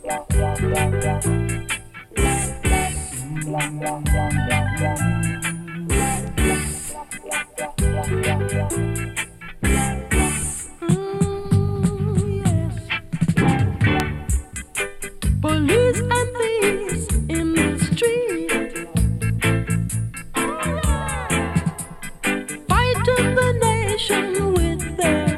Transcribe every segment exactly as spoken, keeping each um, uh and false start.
Police and thieves in the street, fighting the nation with their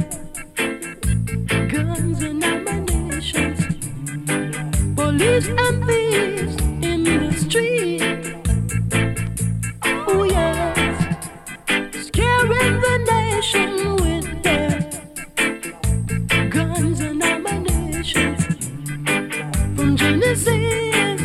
guns and ammunition. Police and thieves in the street, oh yes, scaring the nation with their guns and ammunition. From Genesis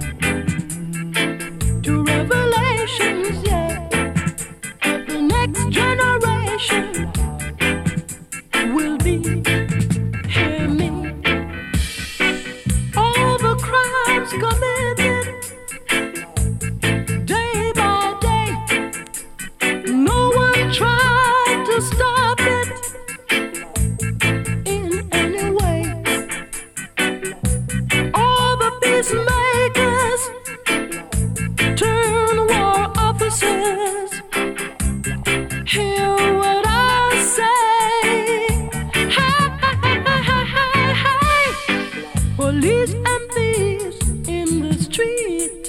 to Revelations, yeah, but the next generation will be, hear me, all the crimes committed day by day, no one tried to stop it in any way. All the peacemakers turn war officers. Hear what I say. Hey, hey, hey, hey. Police and thieves in the street,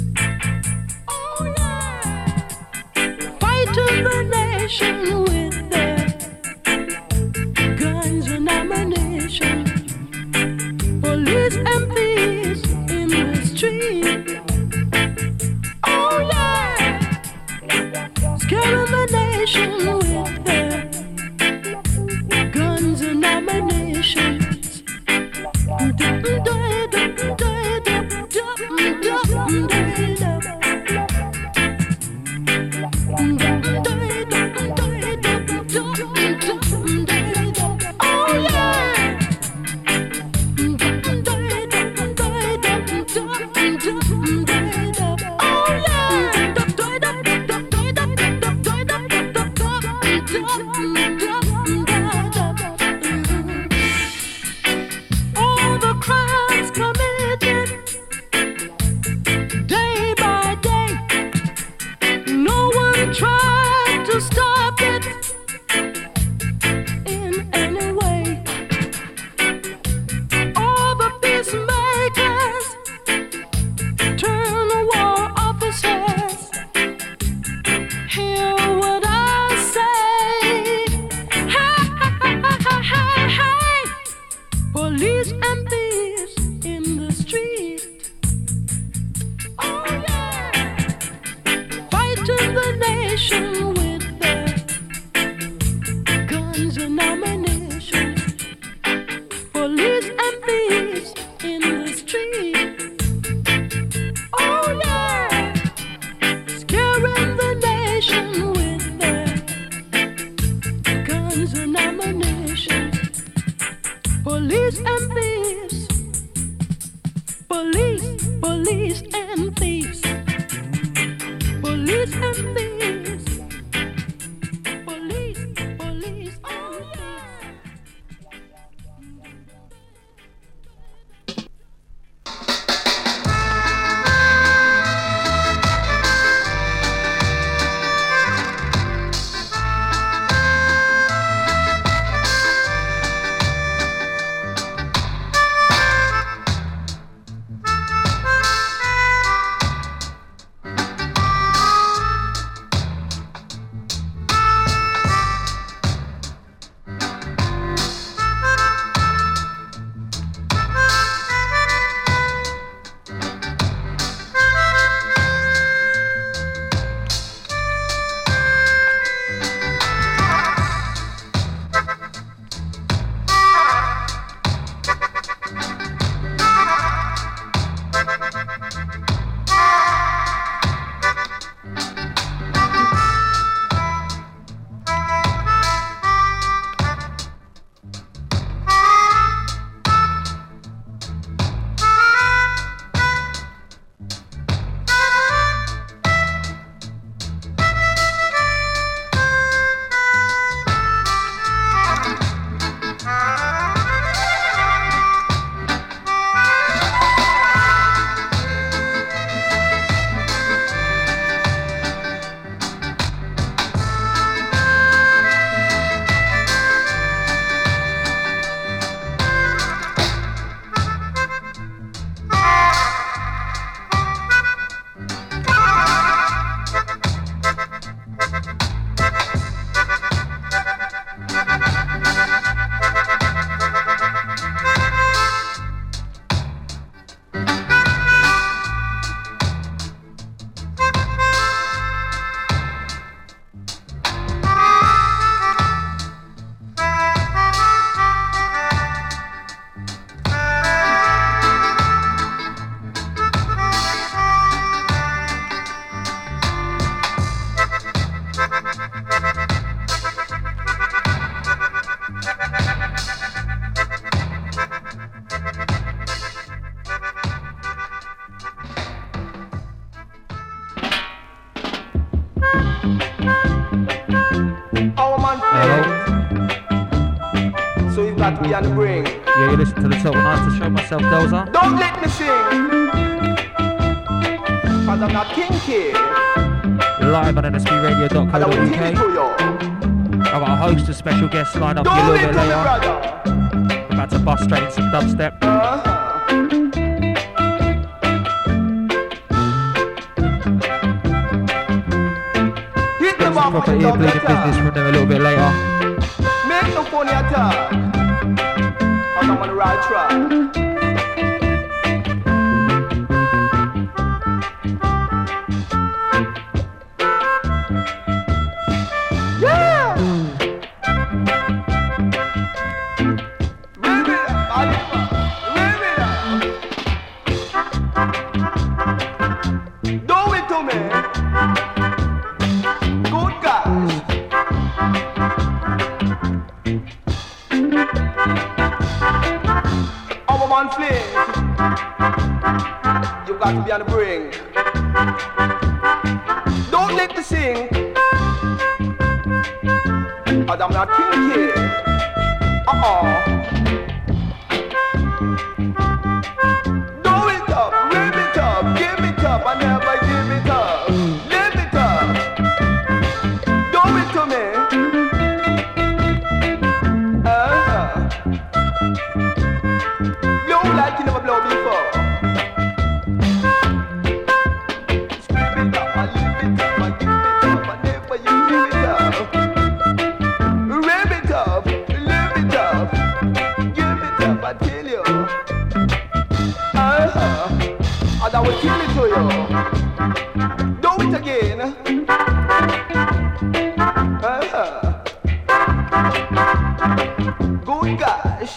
oh yeah, fighting the nation with their guns and ammunition. Police and thieves in the street, oh yeah, scaring the nation with their guns and ammunition. Oh yeah. All the crimes committed day by day, no one tried to stop it in any way. All the peacemakers turn war officers. Hear what I say. got to be on the brink. Yeah, you listen to the top night to show myself, Delza. Don't let me sing, cause I'm not kinky. Live on N S B radio dot co And I dot will U tell K. it to you. I've got a host of special guests lined up for you a Don't little let bit me, later. brother. We're about to bust straight into some dubstep. Uh-huh. Hit the bar Proper with the ear dub bleeding letter. business from them a little bit later. Make no funny attack, cause I'm on the right track. Yeah! Rev it up, Oliver. Rev it up. Do it to me. Good guys. Our man Flint, you got to be on the brink. Don't let me sing, cause I'm not kinky. Uh-uh. Do it up, rev it up, give it up, I never give it up. Live it up. Do it to me. Uh-huh. Blow like you never blow before. Scream it up, I live it up, I give it up, I never you give it up. Rev it up, live it up, give it up, I tell you. Uh-huh. And I will kill it to you. Do it again. Uh-huh. Good gosh.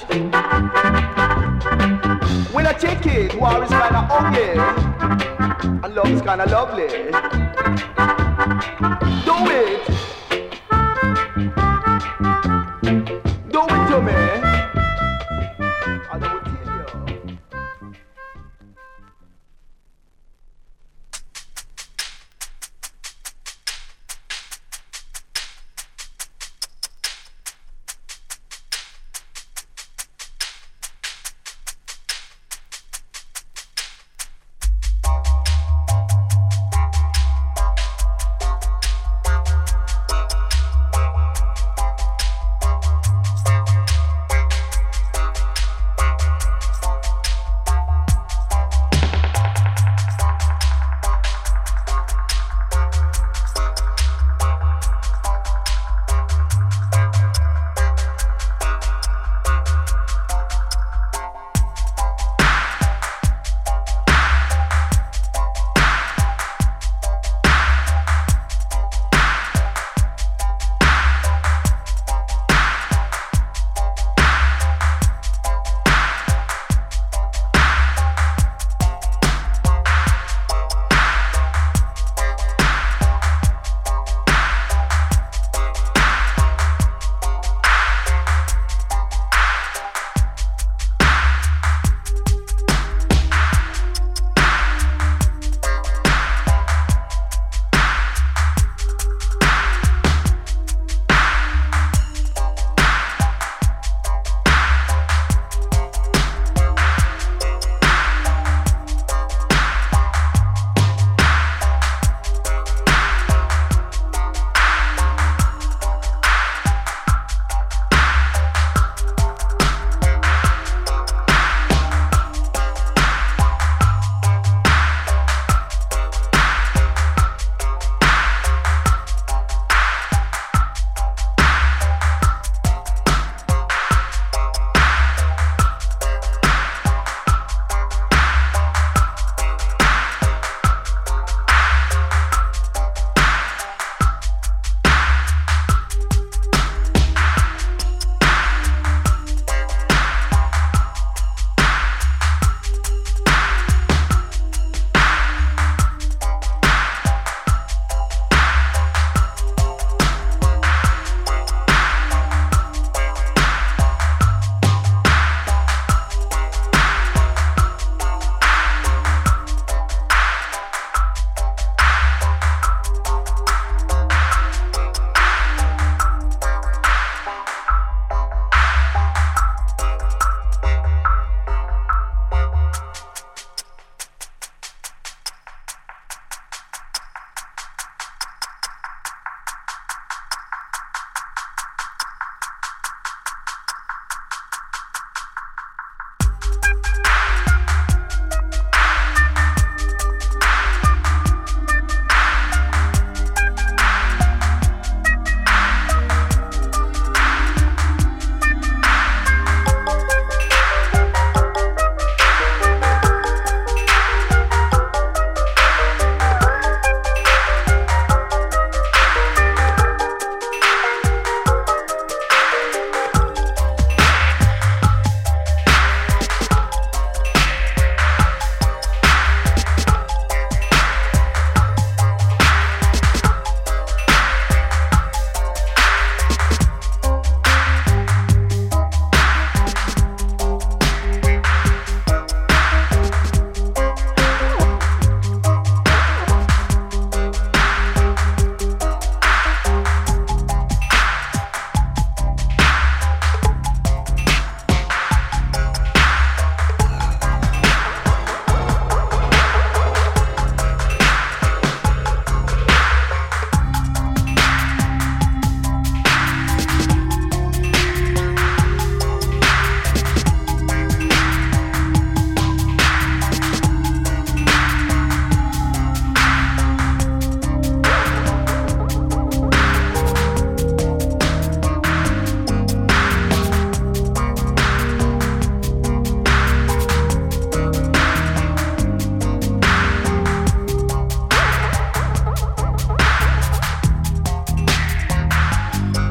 When I check it, war is kinda ugly, and love is kinda lovely. Do it. Do it to me. And I will tell you.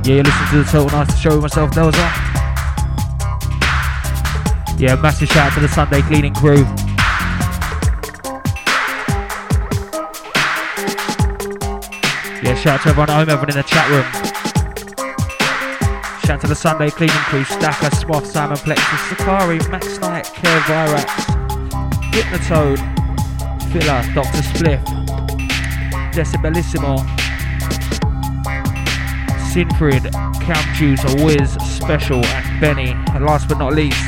Yeah, you listen to the Total Nice Show with myself, Delza. Yeah, massive shout out to the Sunday cleaning crew. Yeah, shout out to everyone at home, everyone in the chat room. Shout out to the Sunday cleaning crew, Stacker, Swath, Simon Plexus, Sakari, Max Knight, Kev Virax, Hypnotode, Filler, Doctor Spliff, Decibelissimo, Sinfrid, Count Juice, Wiz, Special, and Benny. And last but not least,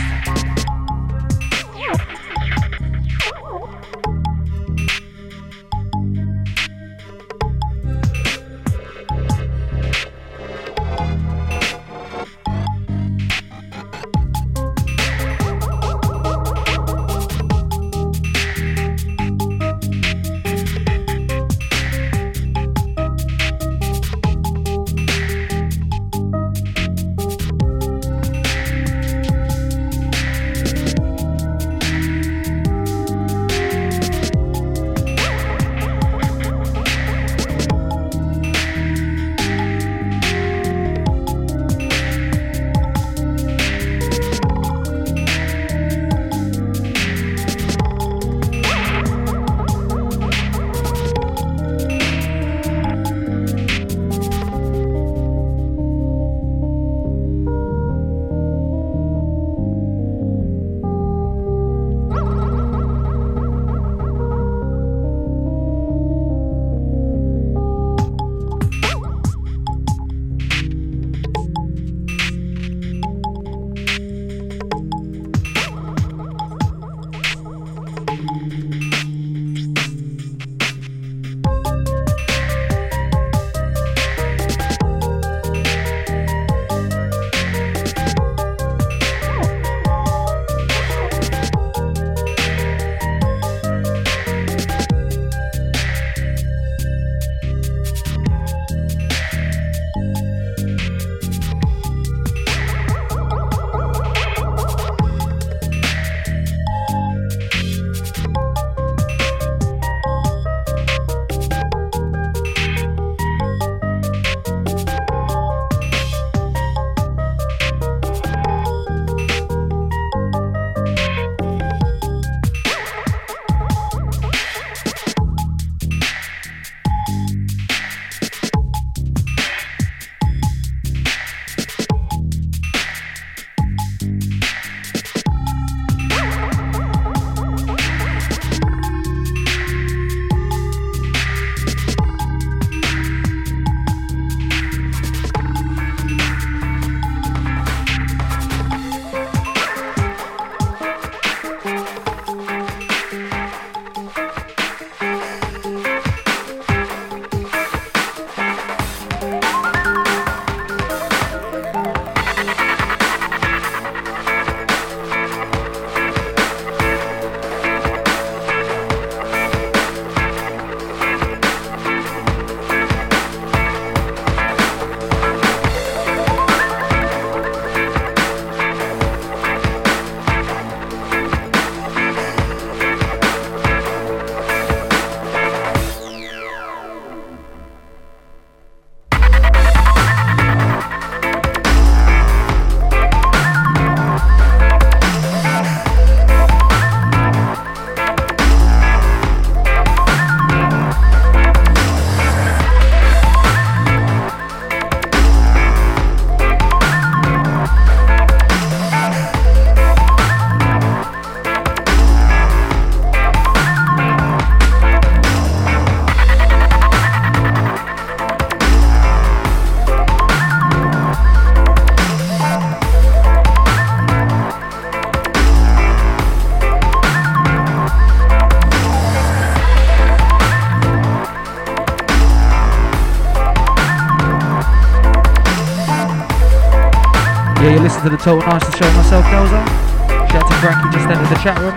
Yeah, you listen to the Total Nice Show myself, Delza. Shout out to Frankie, just entered the chat room.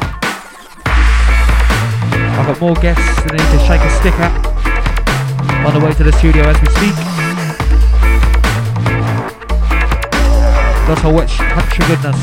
I've got more guests that need to shake a stick at on the way to the studio as we speak. Lots of wet country goodness.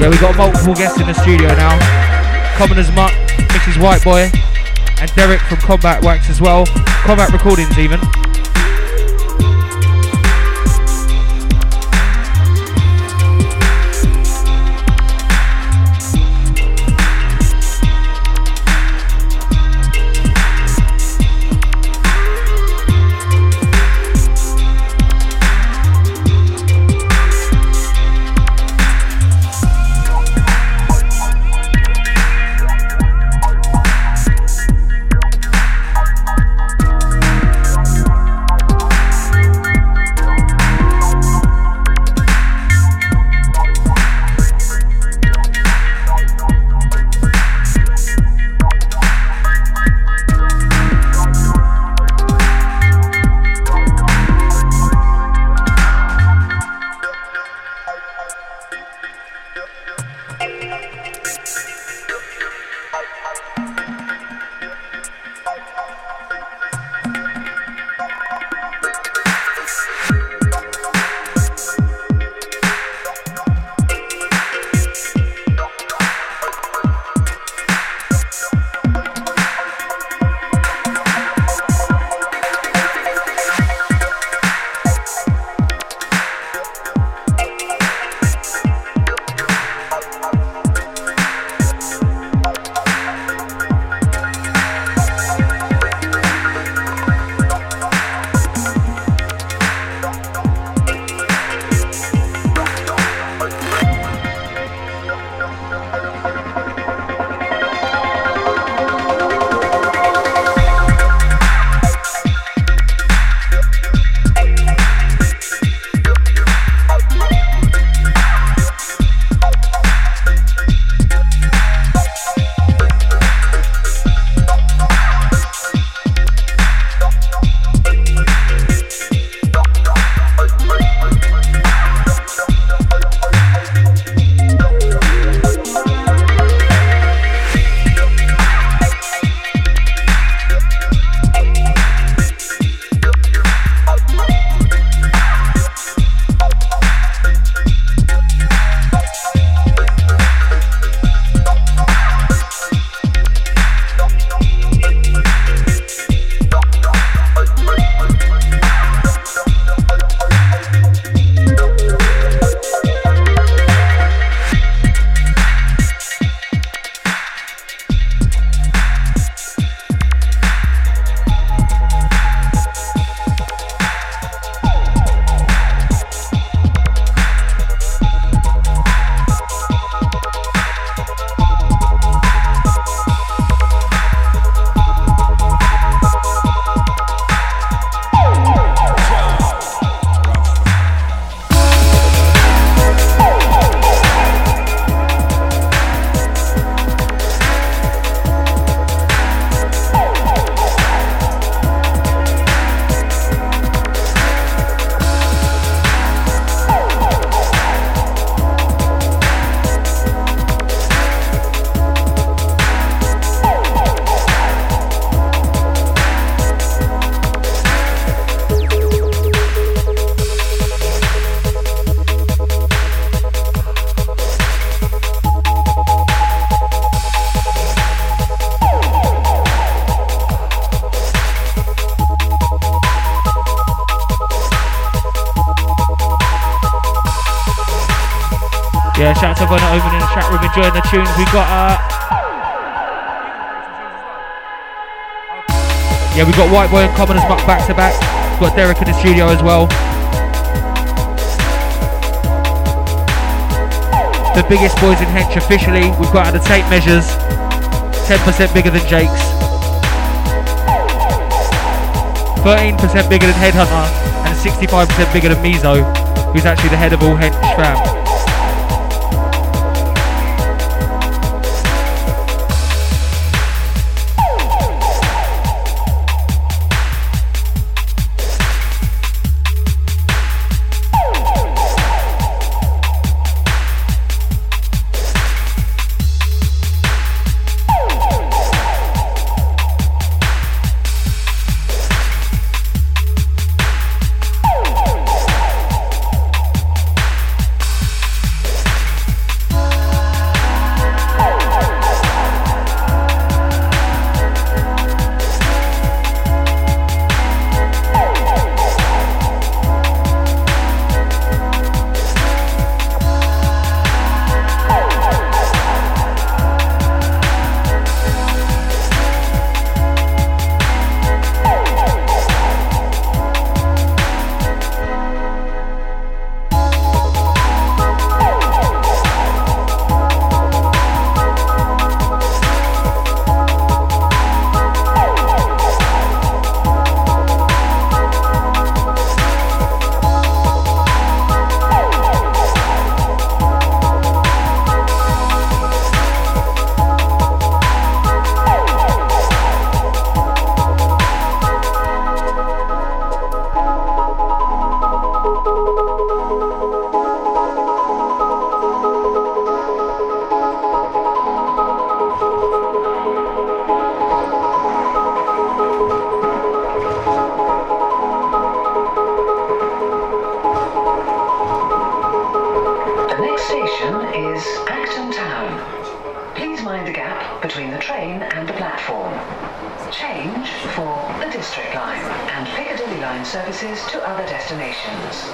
Yeah, we got multiple guests in the studio now. Commoners Mutt, Missus White Boy, and Derek from Combat Wax as well. Combat Recordings even. Yeah, shout out to everyone at home in the chat room enjoying the tunes. We got uh Yeah, we got White Boy and Commoners Mutt back to back. We've got Derek in the studio as well. The biggest boys in Hench officially. We've got out the tape measures. ten percent bigger than Jake's. thirteen percent bigger than Headhunter. And sixty-five percent bigger than Mizo, who's actually the head of all Hench fam. is Acton Town. Please mind the gap between the train and the platform. Change for the District Line and Piccadilly Line services to other destinations.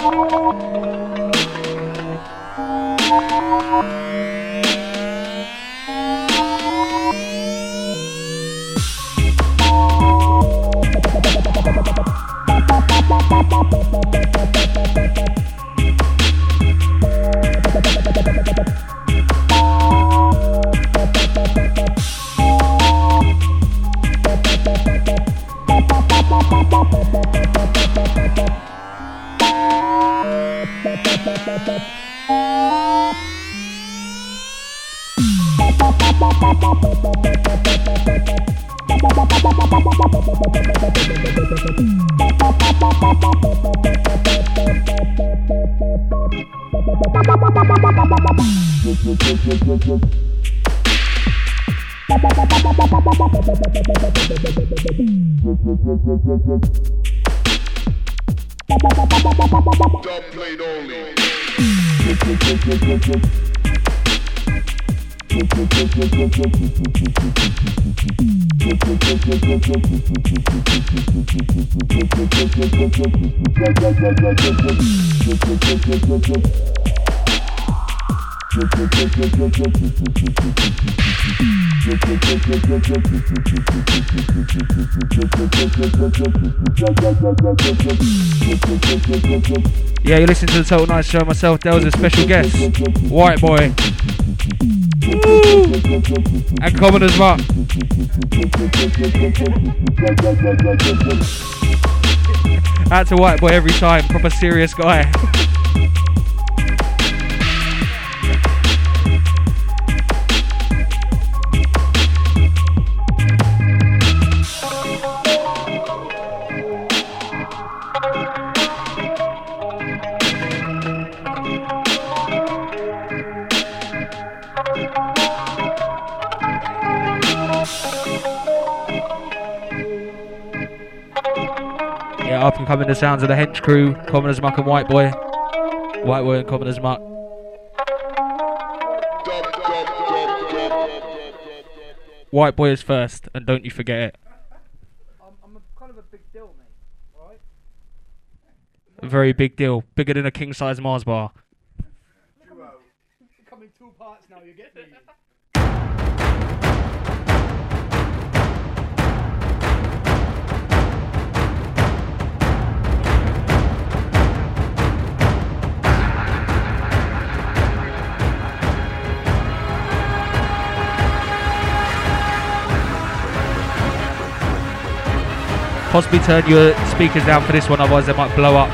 Yeah, you're listening to the Total Night Show. Myself, there was a special guest, White Boy. Woo! And Commoners Muck. Out to White Boy every time, proper serious guy. Up and coming the sounds of the Hench Crew, Commoners Muck and White Boy. White Boy and Commoners Muck. White Boy is first, and don't you forget it. I'm, I'm a, kind of a big deal, mate. Alright? A very big deal. Bigger than a king size Mars bar. Come in two parts now, you get me. Possibly turn your speakers down for this one, otherwise they might blow up.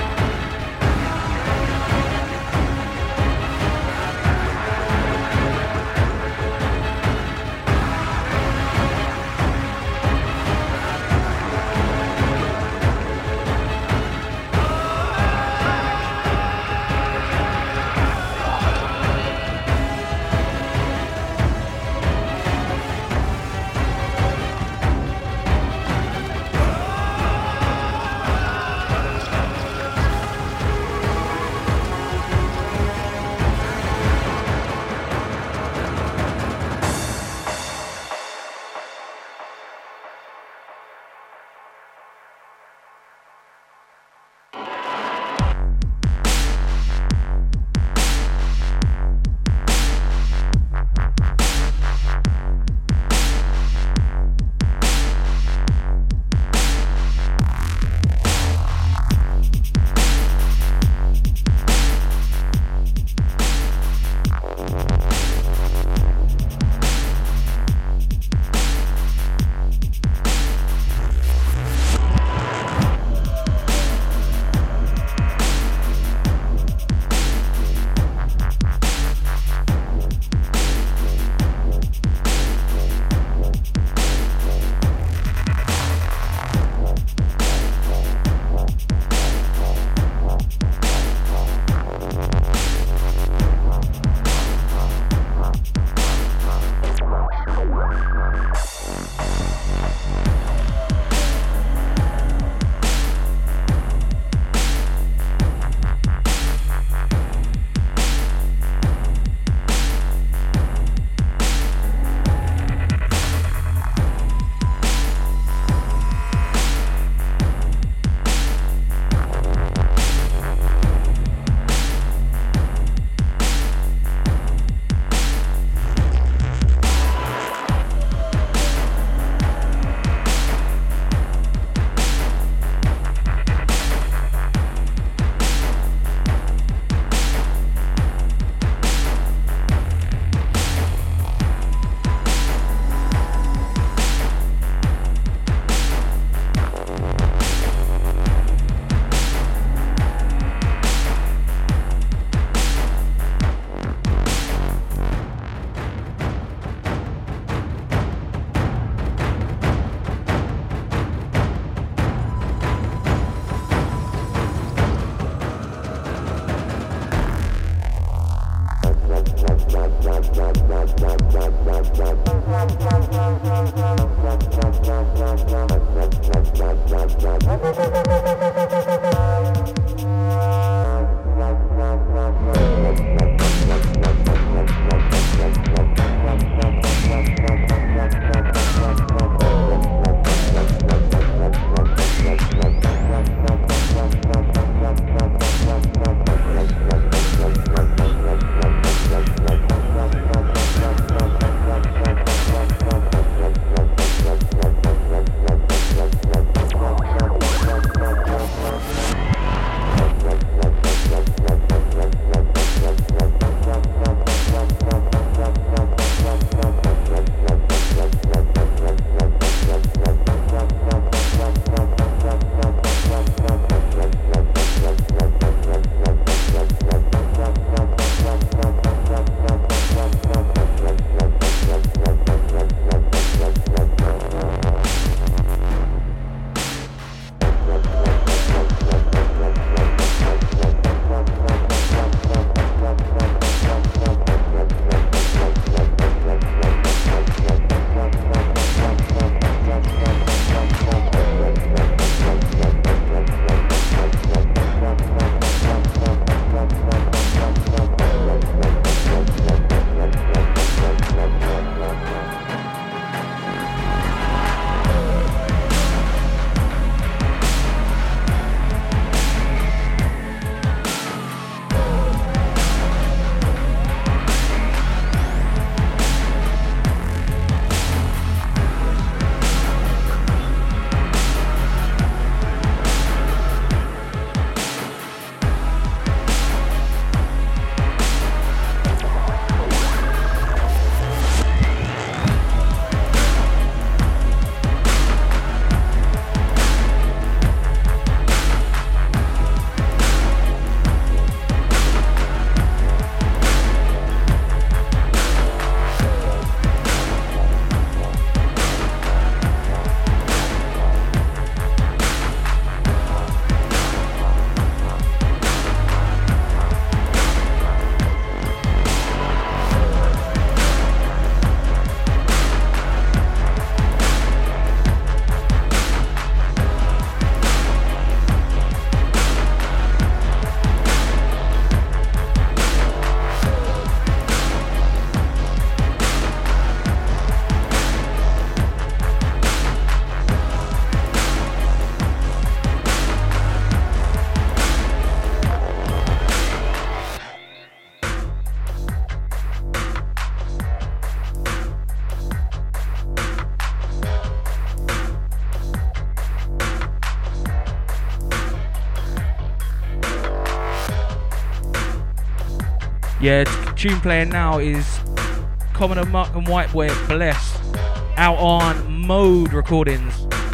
Yeah, t- tune playing now is Commoner Muck and White Boy Blessed, out on Mode Recordings.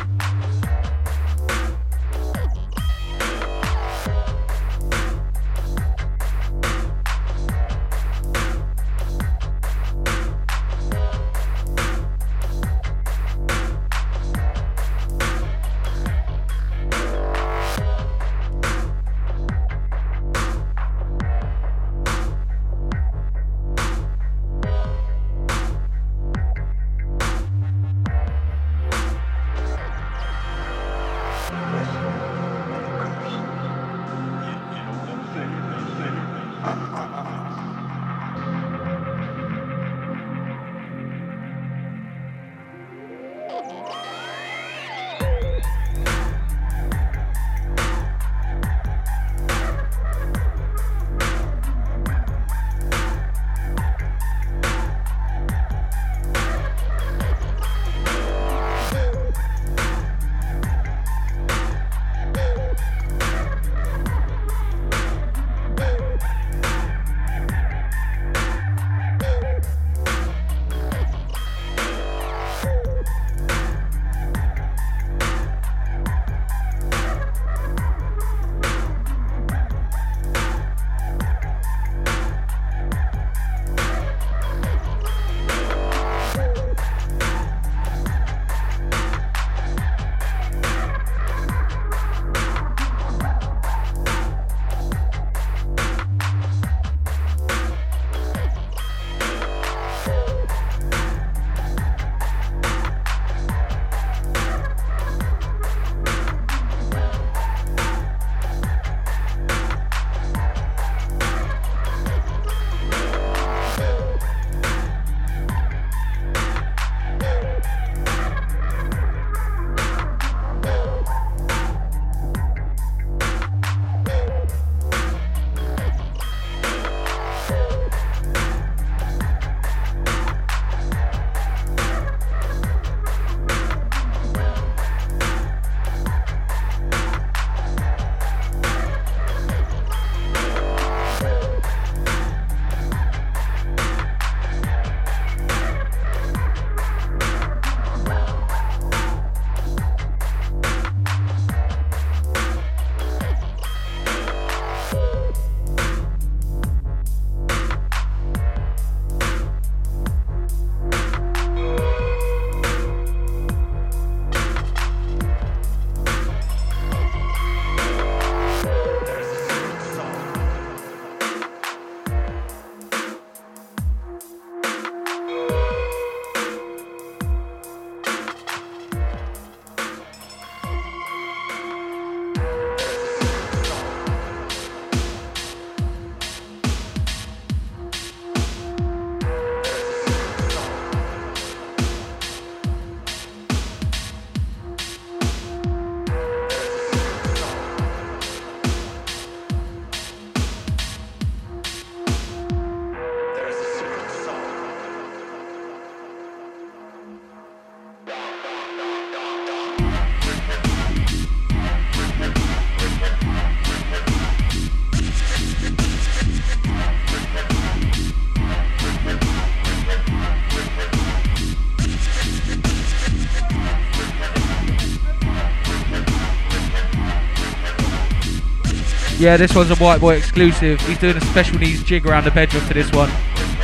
Yeah, this one's a White Boy exclusive. He's doing a special needs jig around the bedroom for this one.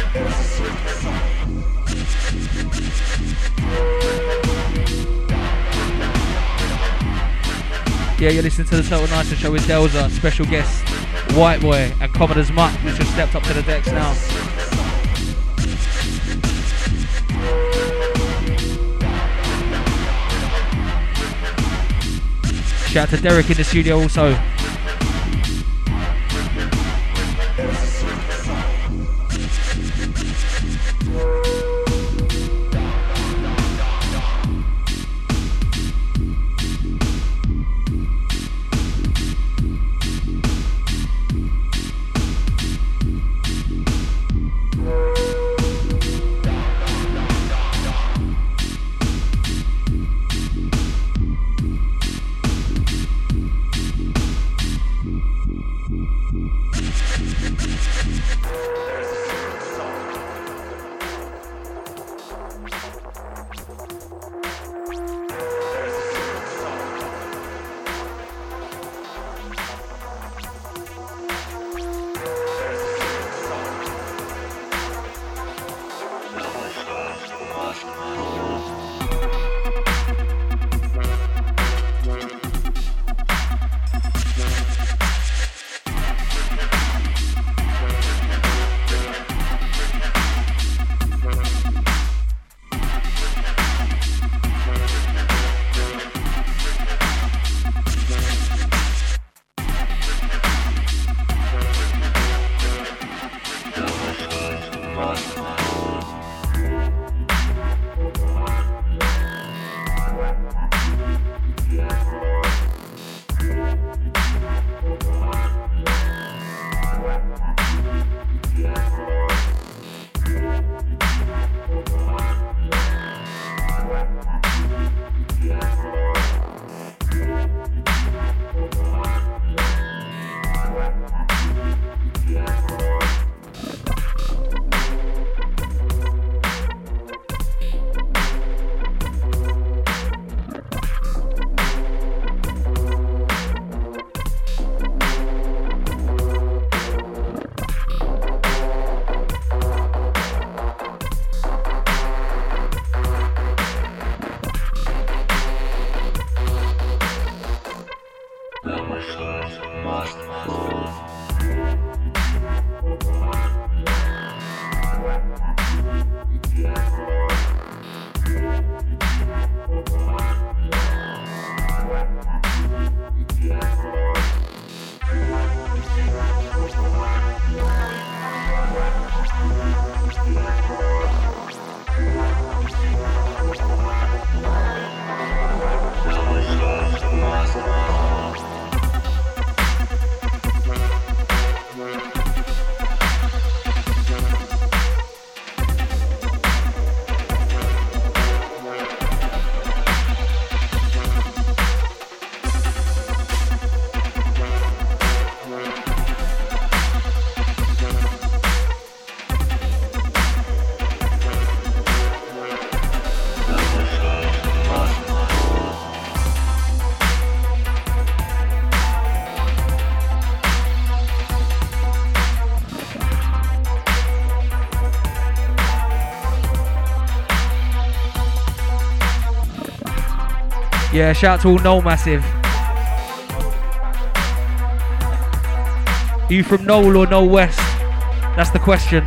Yeah, you're listening to the Total Nicer Show with Delza, special guest White Boy and Commoner's Muck, who's just stepped up to the decks now. Shout out to Derek in the studio also. There Yeah, shout out to all Knoll Massive. Are you from Knoll or Knoll West? That's the question.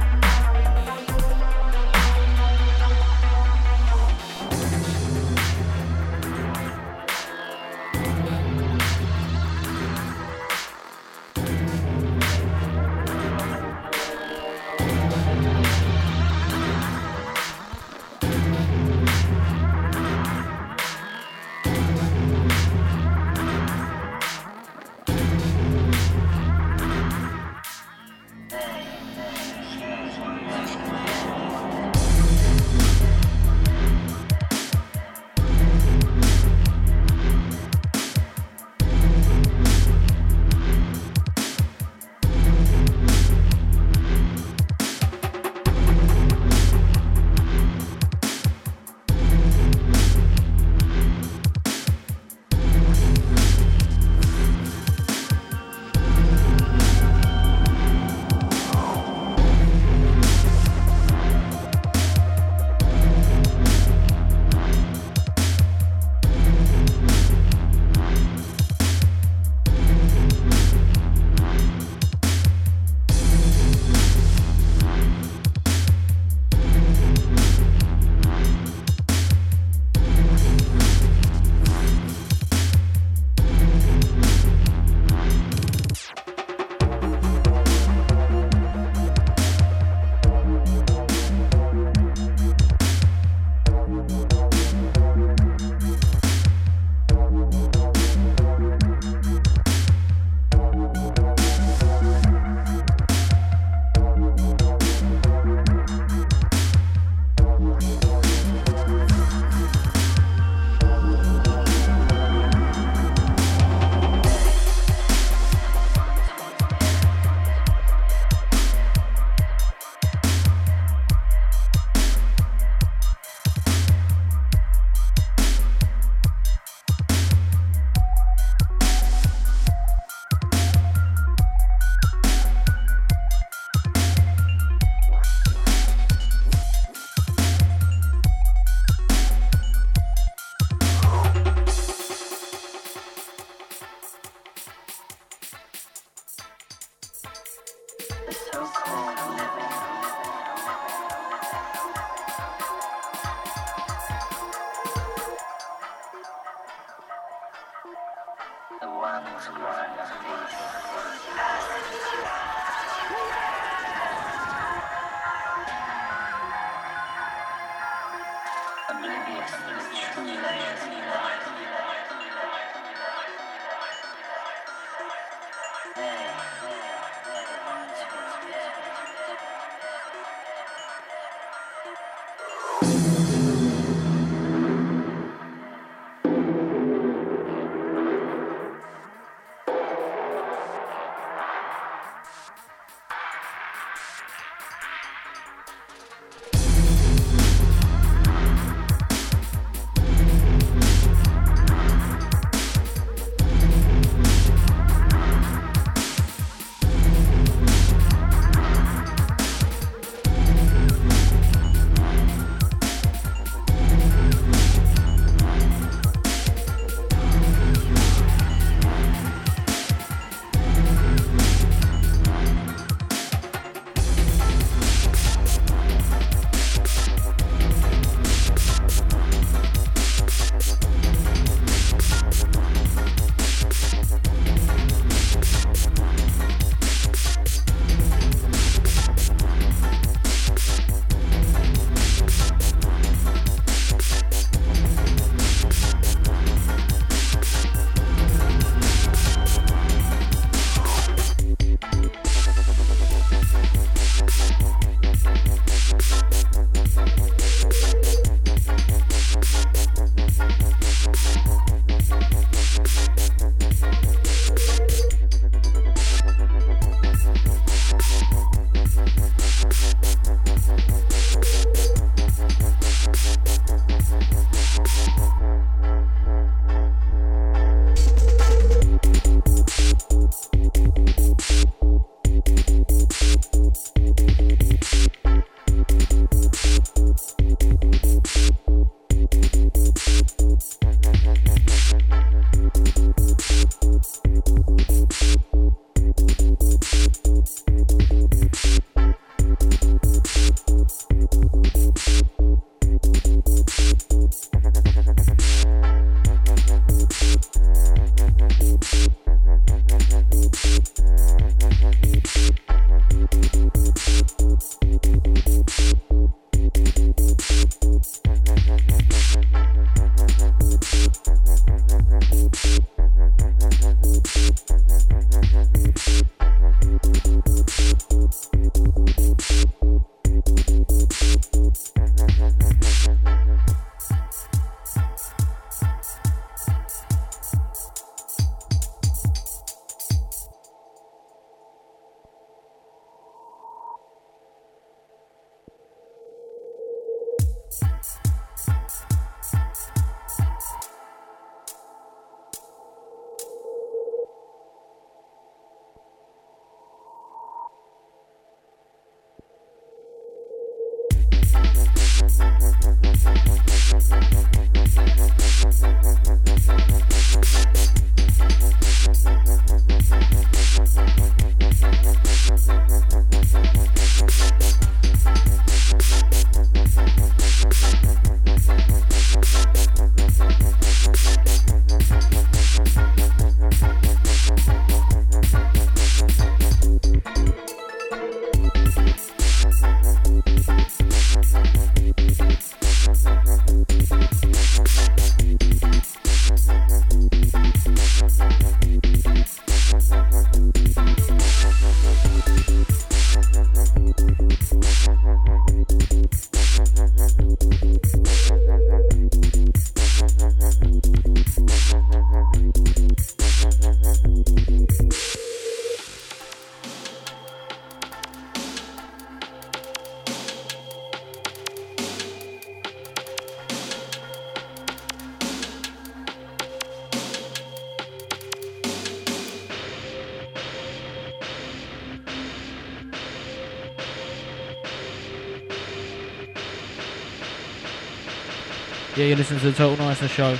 Yeah, you're listening to the Total Niceness Show.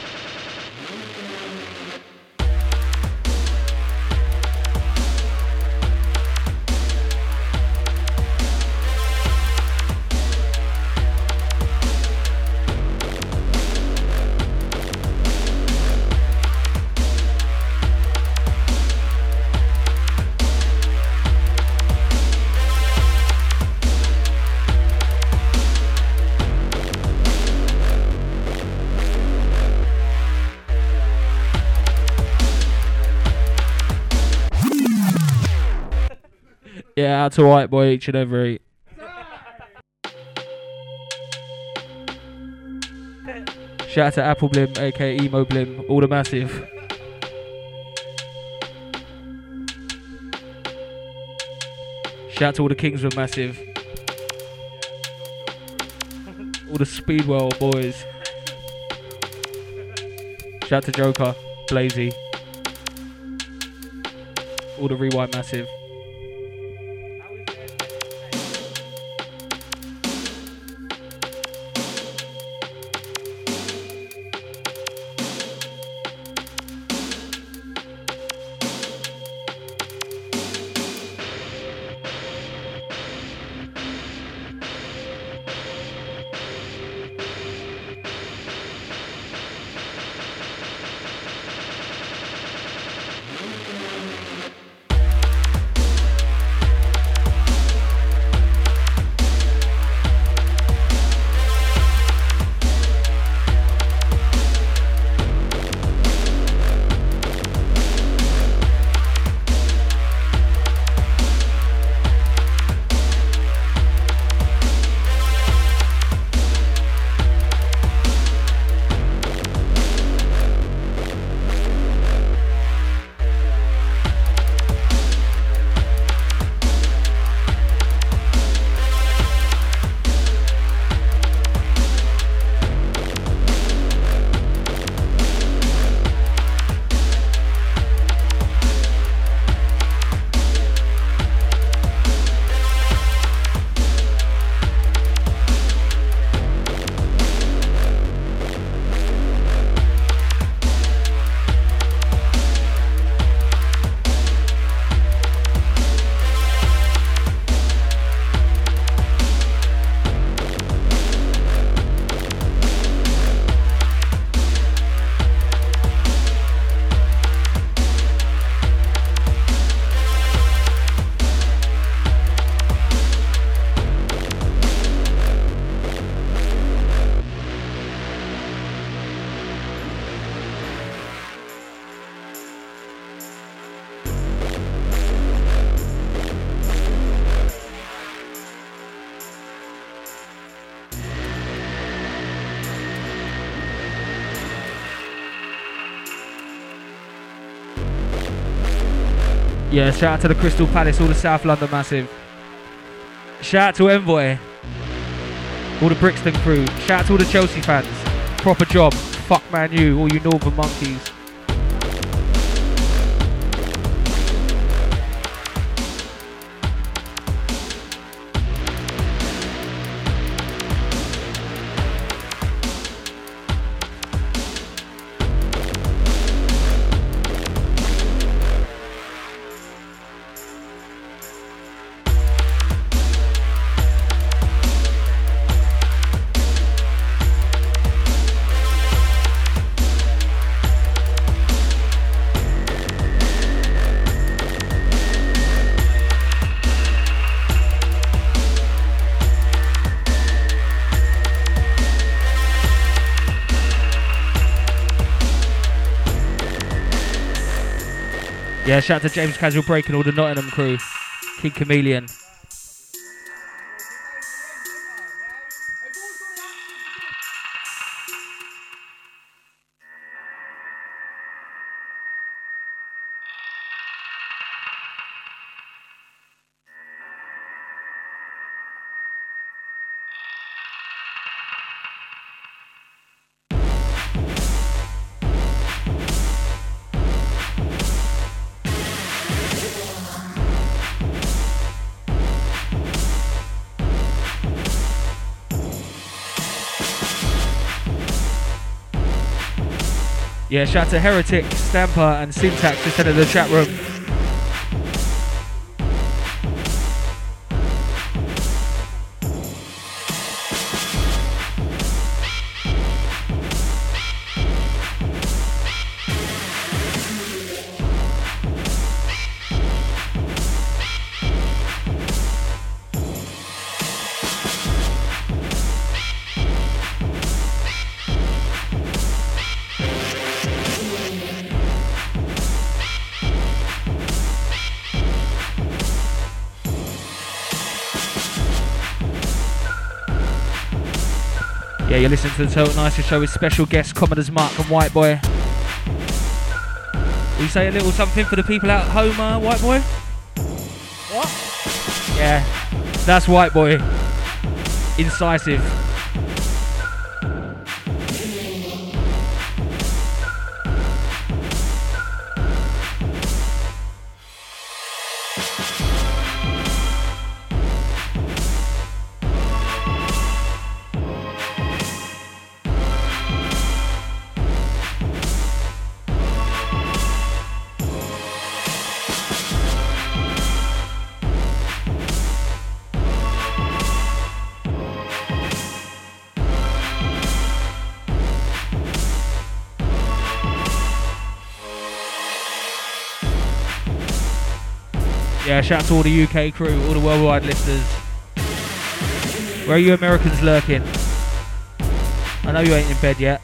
Yeah, out to White Boy each and every. Shout out to Apple Blim, aka Emo Blim, all the massive. Shout out to all the Kingswood massive. All the Speedwell boys. Shout out to Joker, Blazy. All the Rewind massive. Yeah, shout out to the Crystal Palace, all the South London massive. Shout out to Envoy, all the Brixton crew. Shout out to all the Chelsea fans. Proper job. Fuck Man U, all you Northern monkeys. Yeah, shout out to James Casual Break and all the Nottingham crew. King Chameleon. Yeah, shout out to Heretic, Stamper and Syntax just into the chat room. Yeah, you're listening to the Total Nicer Show with special guests Commodores Mark and White Boy. Will you say a little something for the people at home, uh, White Boy? What? Yeah, that's White Boy. Incisive. Yeah, shout out to all the U K crew, all the worldwide listeners. Where are you Americans lurking? I know you ain't in bed yet.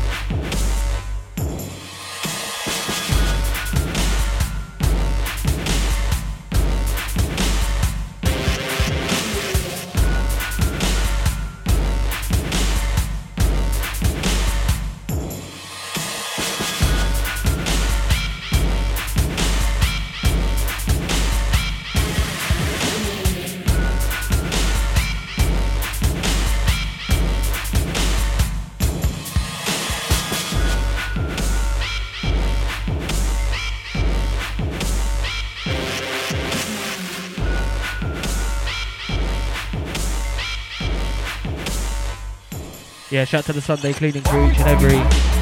Yeah, shout out to the Sunday cleaning crew each and every.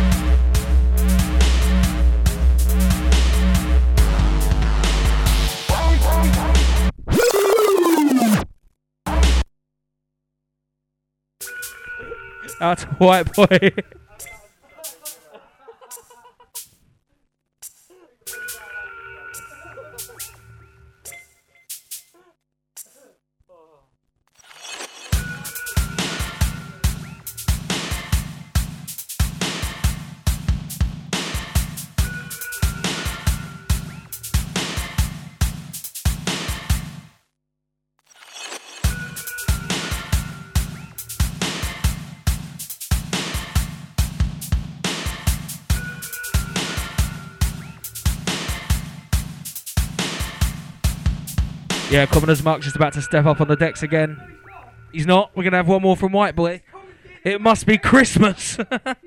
Out to White Boy. Yeah, Commoner's Muck just about to step up on the decks again. He's not. We're going to have one more from White Boy. It must be Christmas.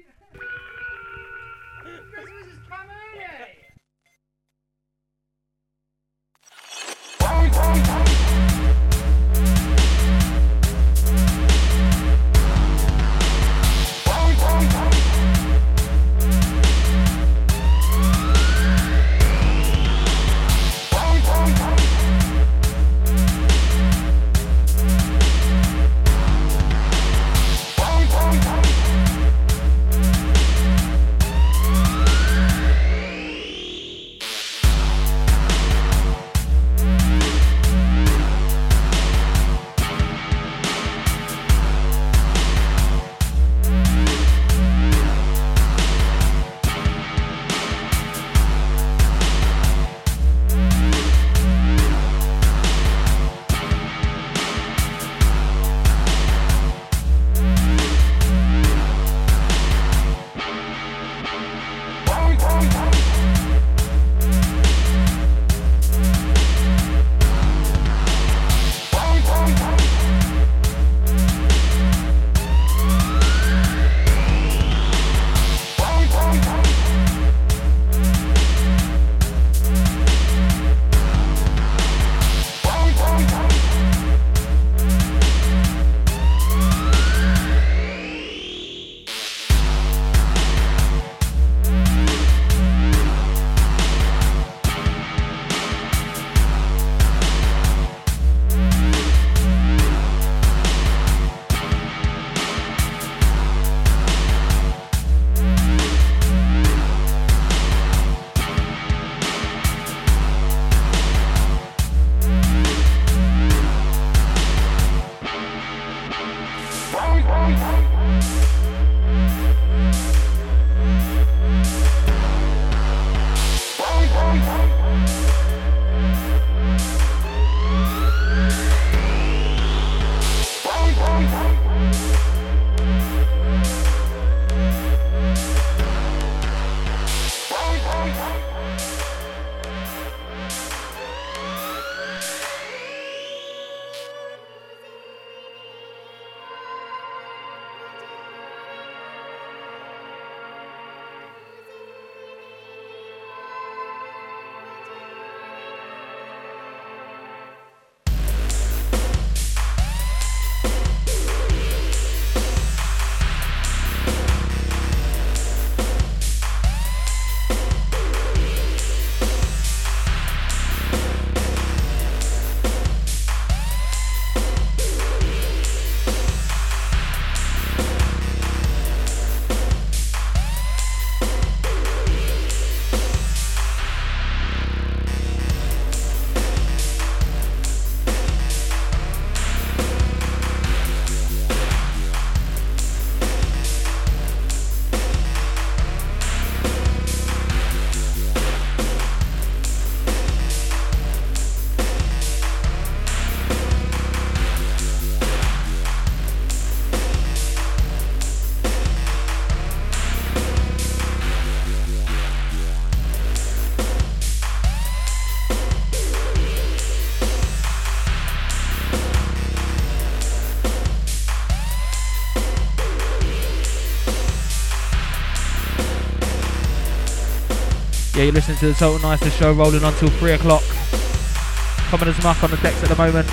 Yeah, you're listening to the Total Nicer show, rolling on till three o'clock. Commoner's Muck on the decks at the moment.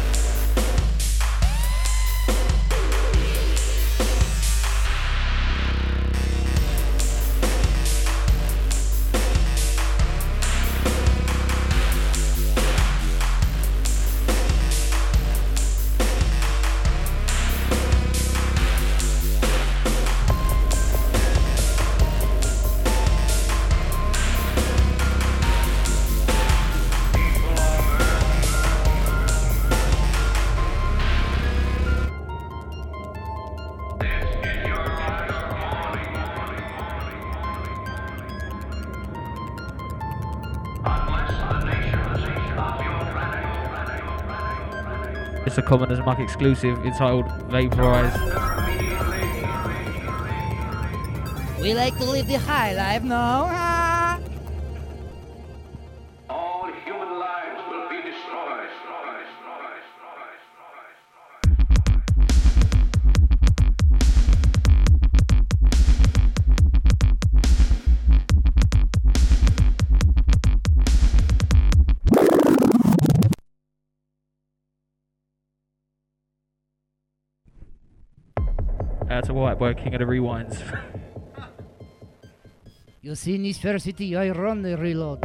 It's a Commoner's Muck exclusive entitled Vaporize. We like to live the high life now. Ah. All human lives will be destroyed. Out to White Boy, King of the Rewinds. You see, in this fair city, I run the reload.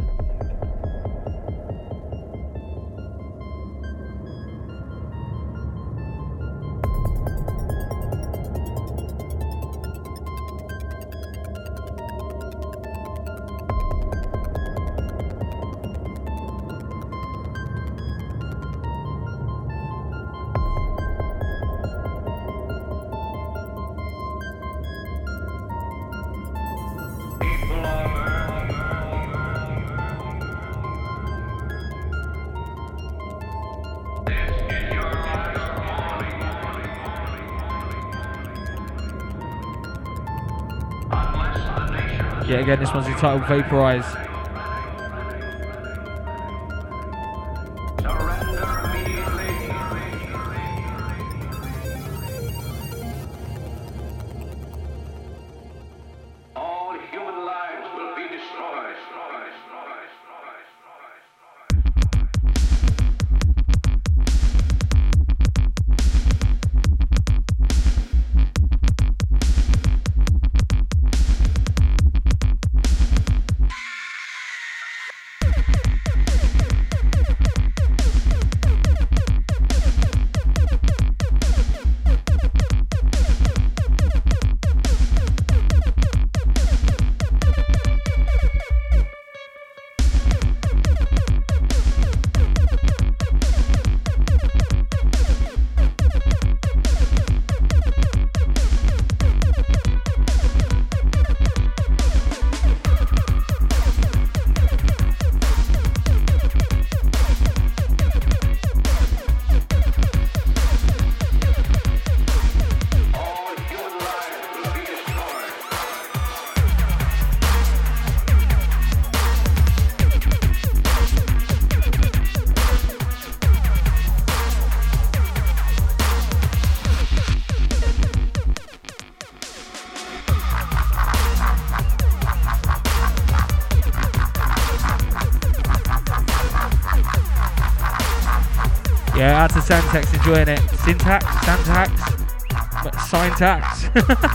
Yeah, again, this one's entitled Vaporize. All human lives will be destroyed. Yeah, out to Santax, enjoying it. Syntax, Santax, Syntax.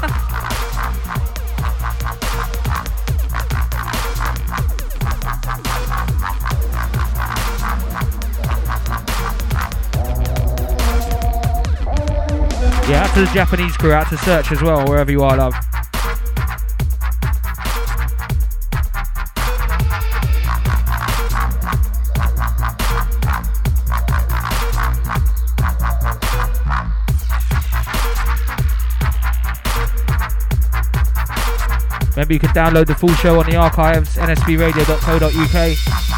Yeah, out to the Japanese crew, out to Search as well, wherever you are, love. Remember, you can download the full show on the archives, n s b radio dot co dot u k.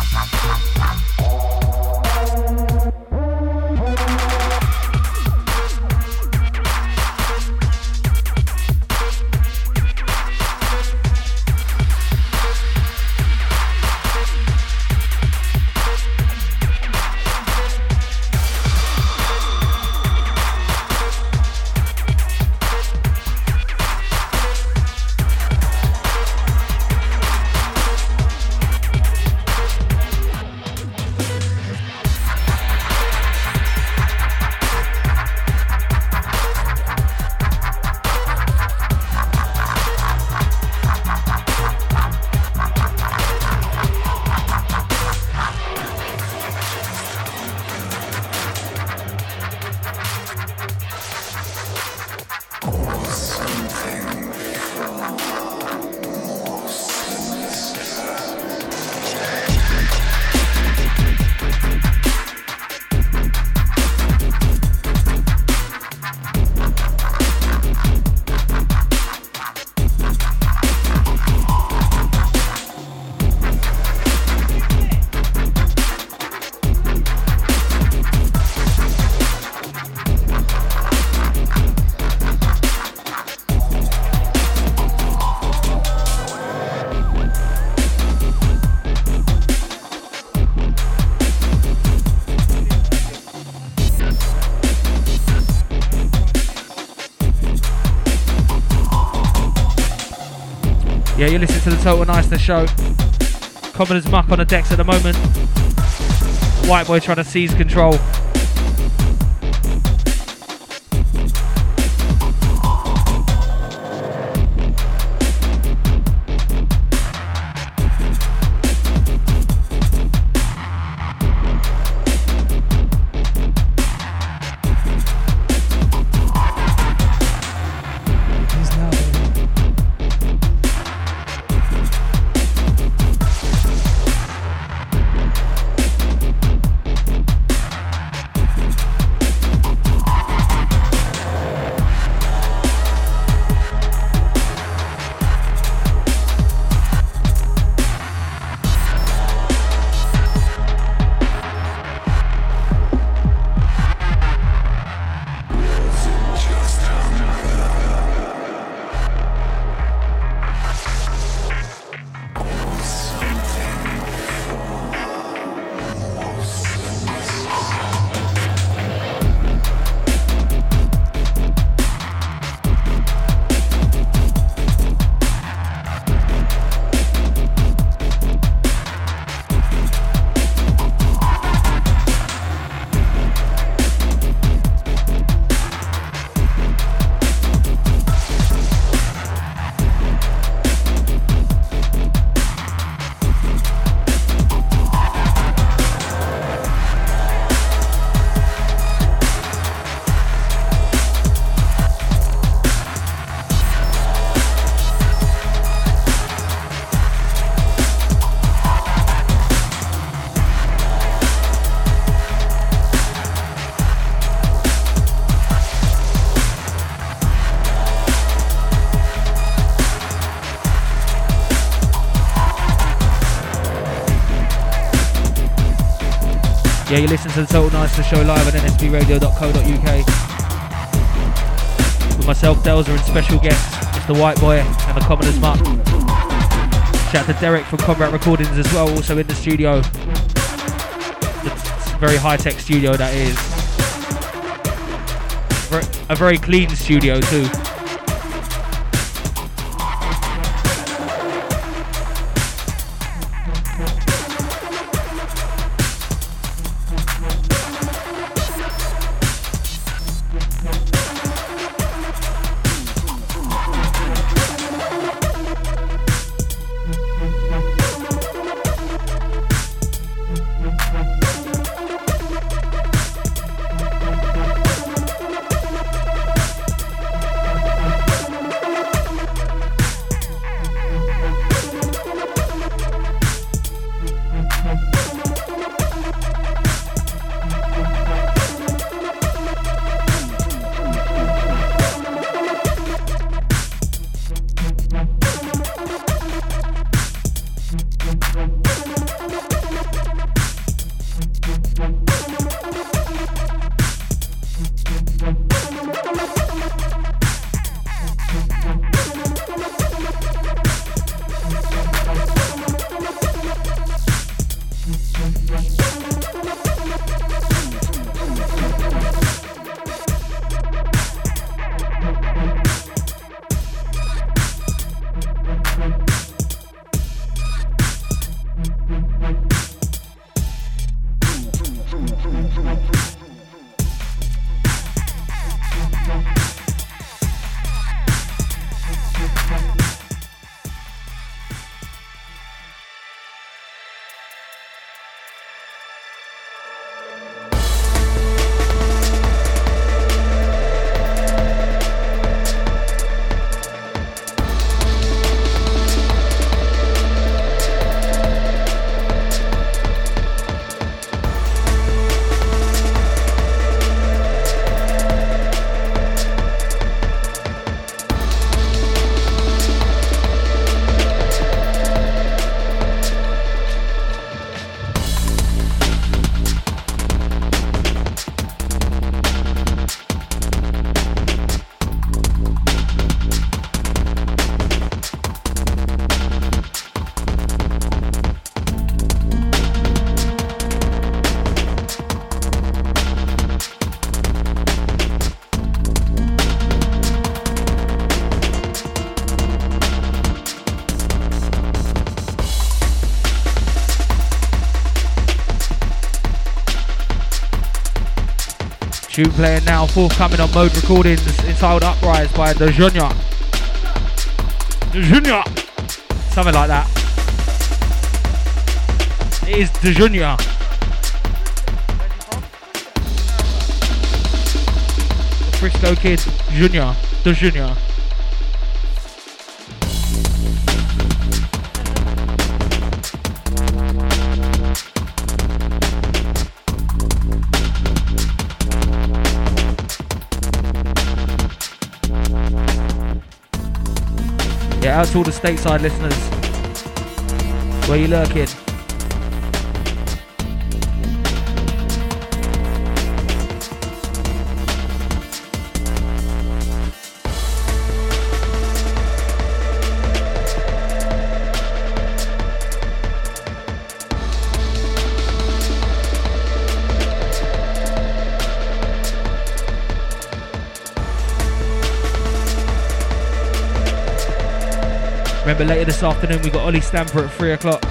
Yeah, you're listening to the Total Niceness Show. Commoners Muck on the decks at the moment. White Boy trying to seize control. Yeah, you listen to the Total Nicer Show live at n s b radio dot co dot u k. With myself, Delza, and special guests, Mister White Boy and the Commoners Muck. Shout out to Derek from Combat Recordings as well, also in the studio. The very high-tech studio that is. A very clean studio too. Tune playing now, forthcoming on Mode Recordings, entitled Uprise by The Junior. The Junior! Something like that. It is The Junior. The Frisco Kid, Junior. The Junior. Yeah, out to all the stateside listeners. Where you lurking? Remember, later this afternoon we got Ollie Stamper at three o'clock.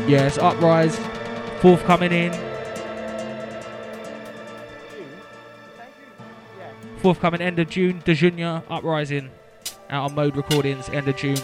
Yes, Uprise, forthcoming in. Forthcoming end of June, De Junior, Uprising, out on Mode Recordings, end of June.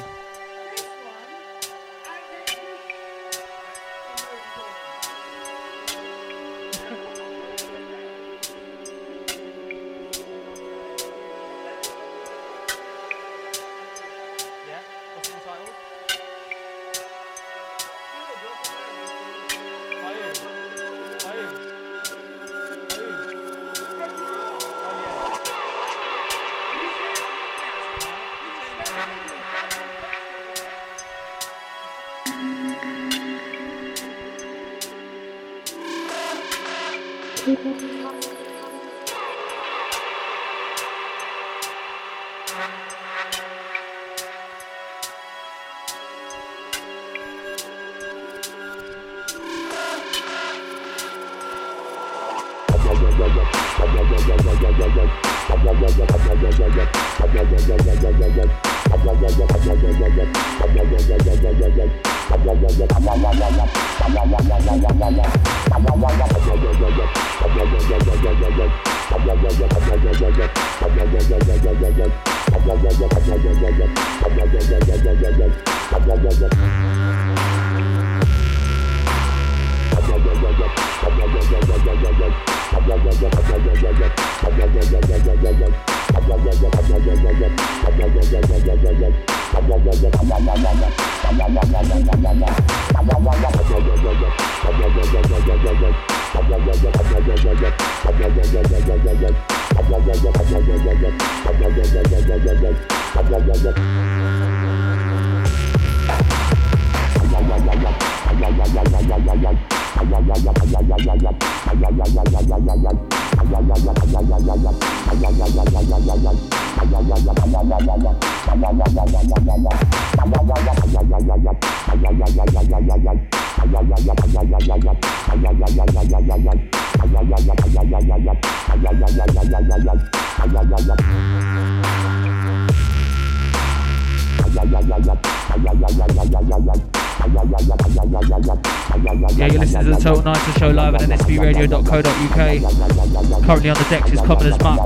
Yeah, you're listening to the Total Nighter Show live at N S B radio dot co dot U K. Currently on the decks is Commoner's Muck.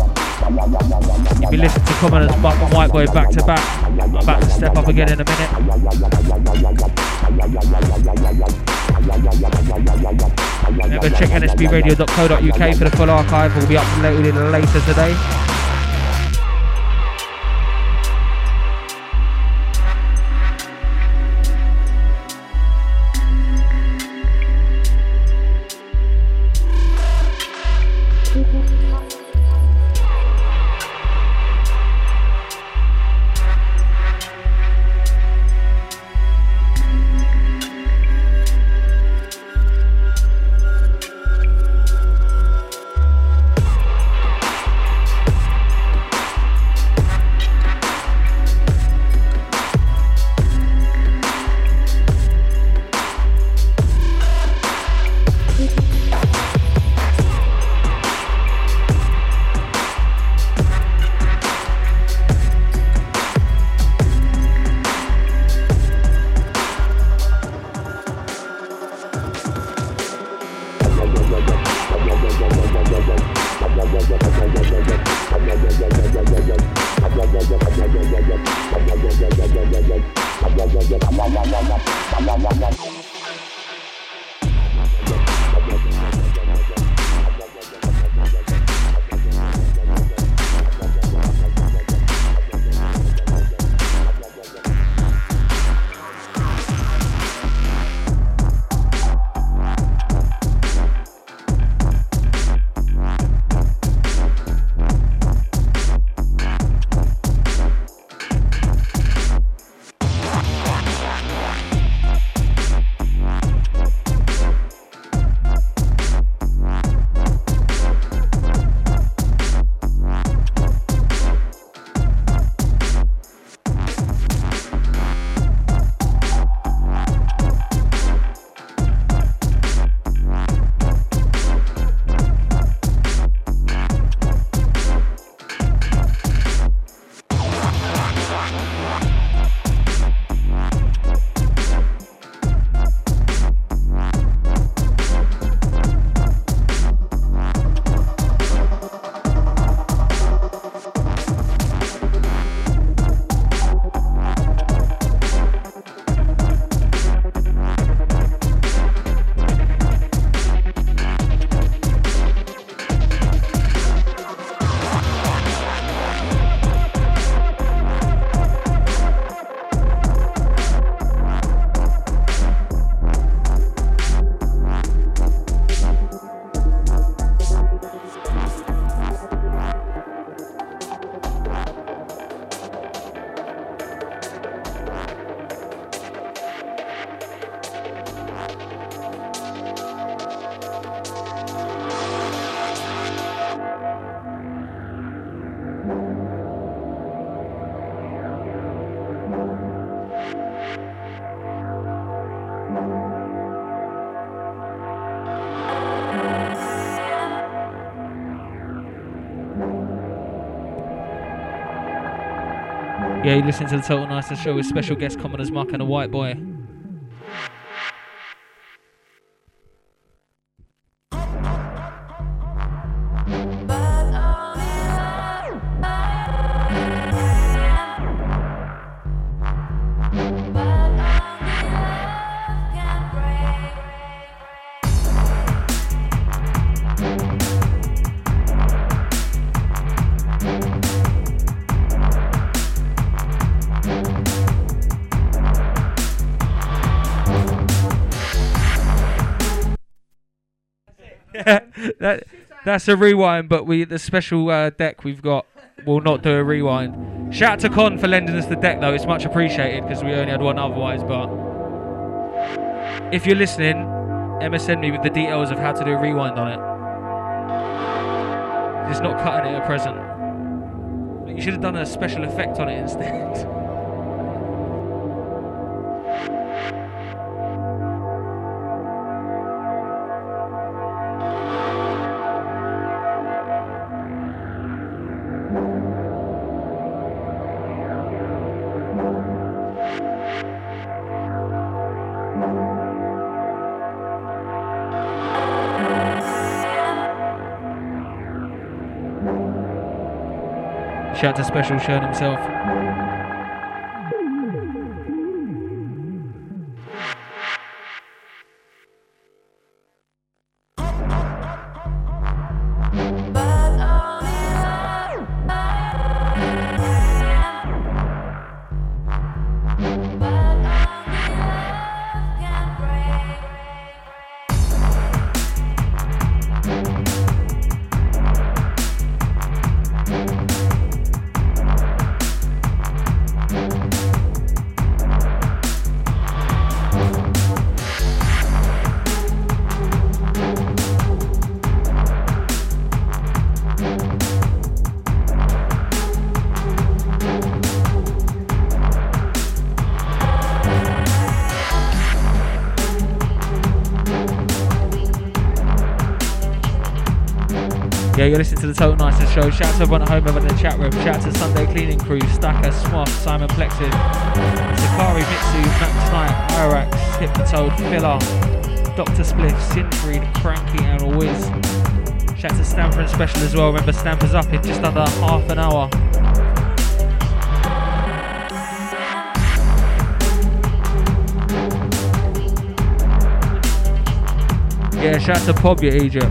You've been listening to Commoner's Muck and White Boy back to back. I'm about to step up again in a minute. Remember, check N S B radio dot co dot U K for the full archive. We'll be uploaded later today. Yeah, you listen to the Total Niceness show with special guest Commoners Muck and a White Boy. that that's a rewind, but we the special uh, deck we've got will not do a rewind. Shout out to Con for lending us the deck though, it's much appreciated because we only had one otherwise. But if you're listening, M S N me with the details of how to do a rewind on it. It's not cutting it at present. You should have done a special effect on it instead. Shout out to Special Shern himself. Yeah, you're listening to the Total Niceness show. Shout out to everyone at home over in the chat room. Shout out to Sunday Cleaning Crew, Stacker, Smoth, Simon Plexid, Sakari, Mitsu, Max Knight, Arax, Hypnotoad, Filler, Doctor Spliff, Sinfried, Cranky, and Wiz. Shout out to Stamper and Special as well. Remember, Stamper's up in just under half an hour. Yeah, shout out to Pobia Egypt.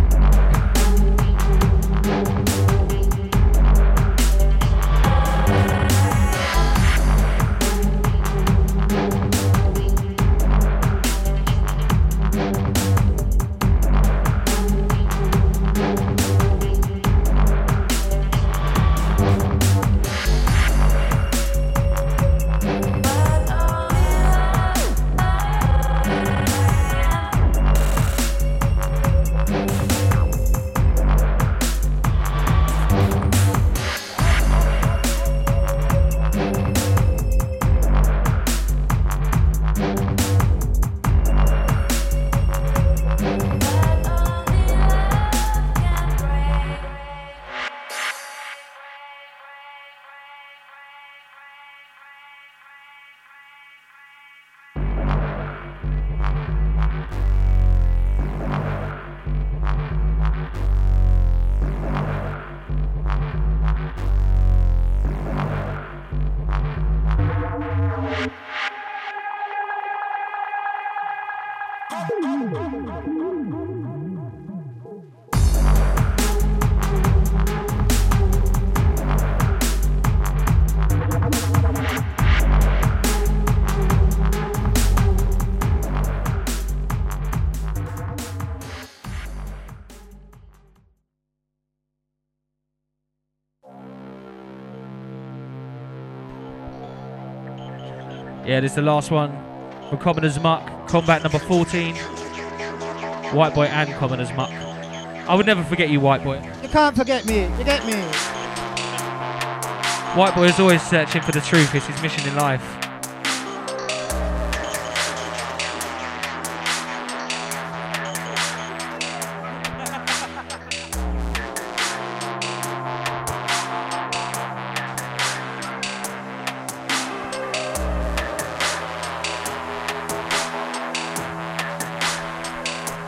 Yeah, this is the last one from Commoners Muck, combat number fourteen. White Boy and Commoners Muck. I would never forget you, White Boy. You can't forget me, you get me. White Boy is always searching for the truth, it's his mission in life.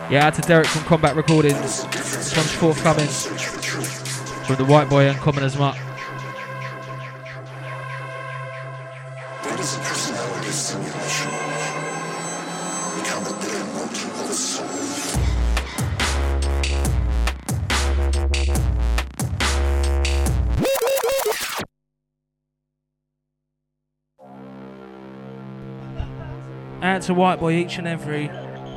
Yeah, out to Derek from Combat Recordings. This one's forthcoming from the White Boy and Common as Muck. What is a personality simulation? Become a bitter monkey with a soul. Out to White Boy each and every.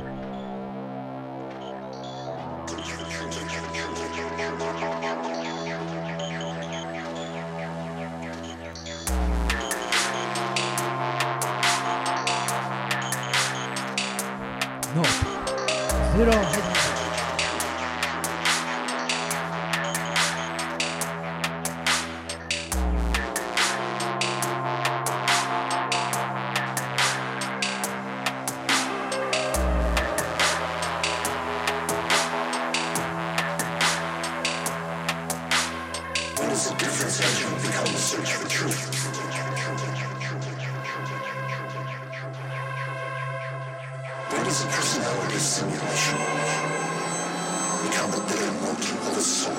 Zero. What is the difference as you become a search for truth? What is a personality simulation? Become a bitter monkey with a soul.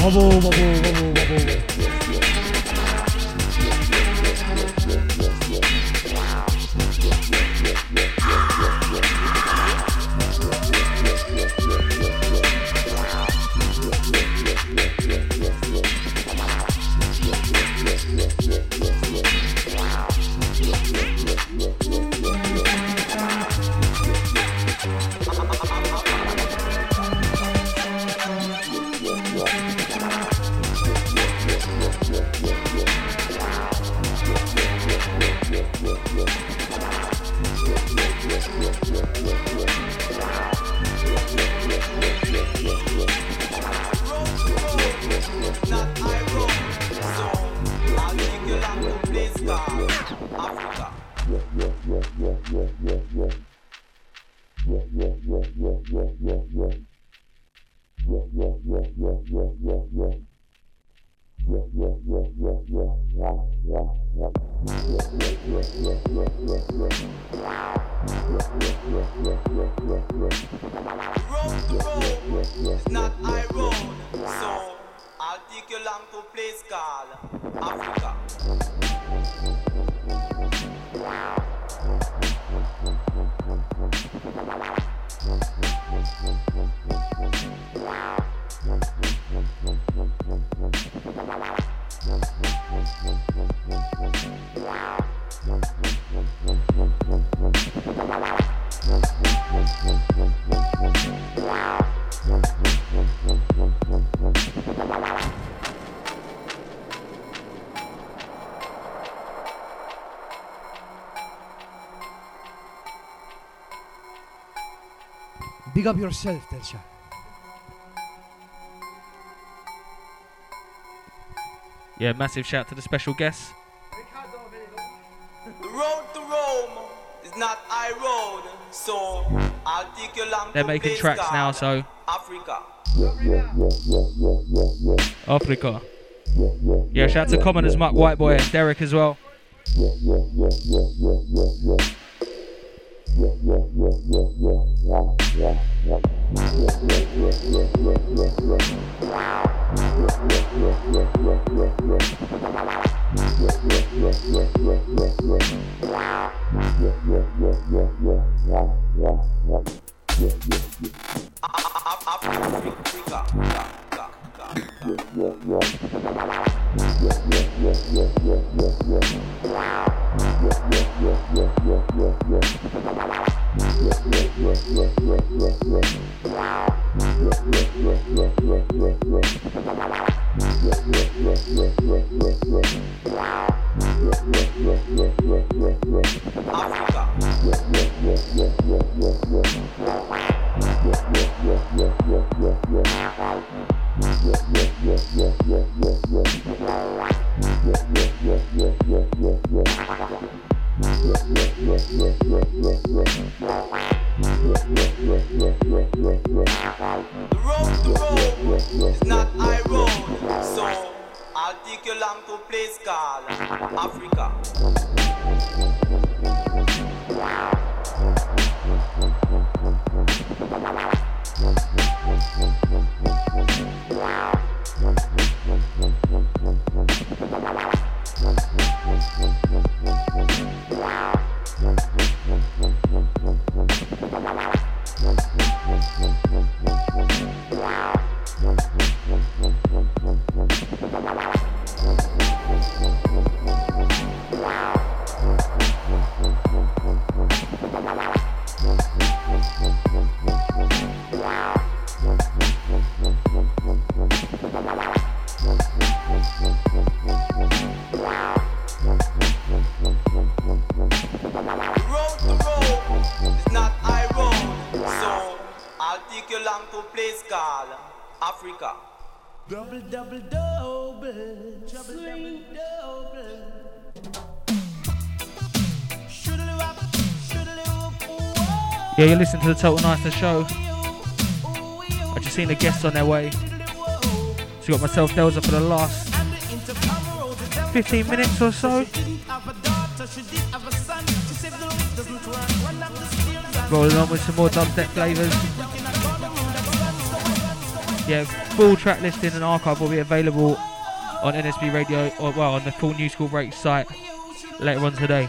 Wobble, wobble, wobble, wobble. Big up yourself, Telsha. Yeah, massive shout to the special guests. The road to Rome is not high road, so I'll take you along. They're to making place tracks God, now, so Africa. Africa. Yeah, shout to Commoners, Mark Whiteboy, and Derek as well. Yeah, you're listening to the Total Niceness show. I just seen the guests on their way. So got myself Delza for the last fifteen minutes or so. Rolling on with some more dubstep flavours. Yeah, full track listing and archive will be available on N S B Radio, or well, on the full New School Break site later on today.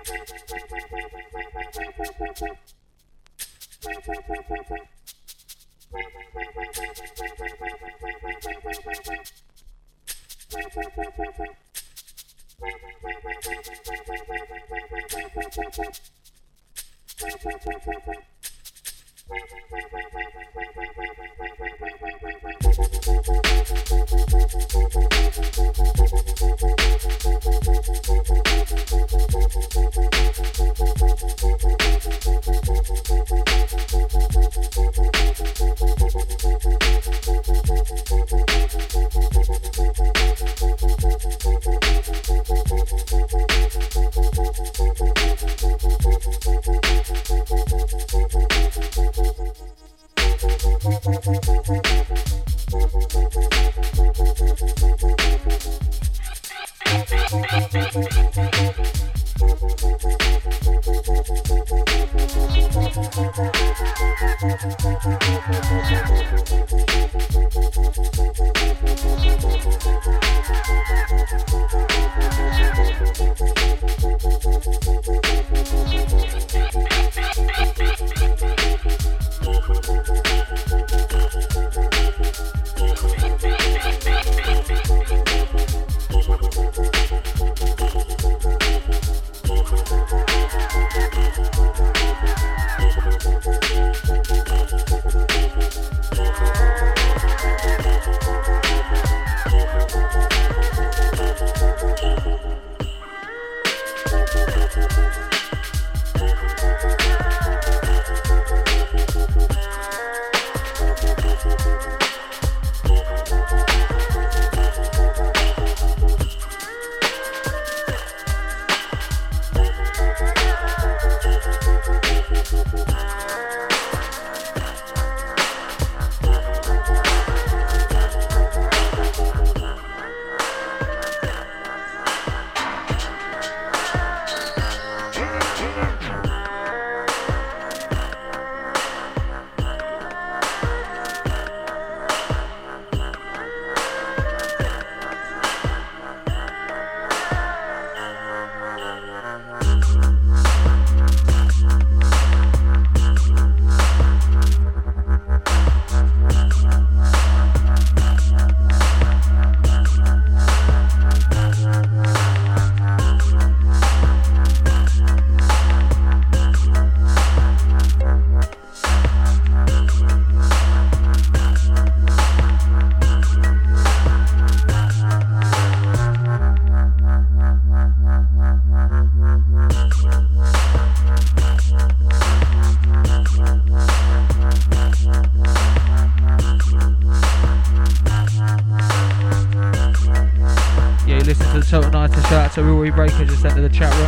So Rory Breaker just entered the chat room.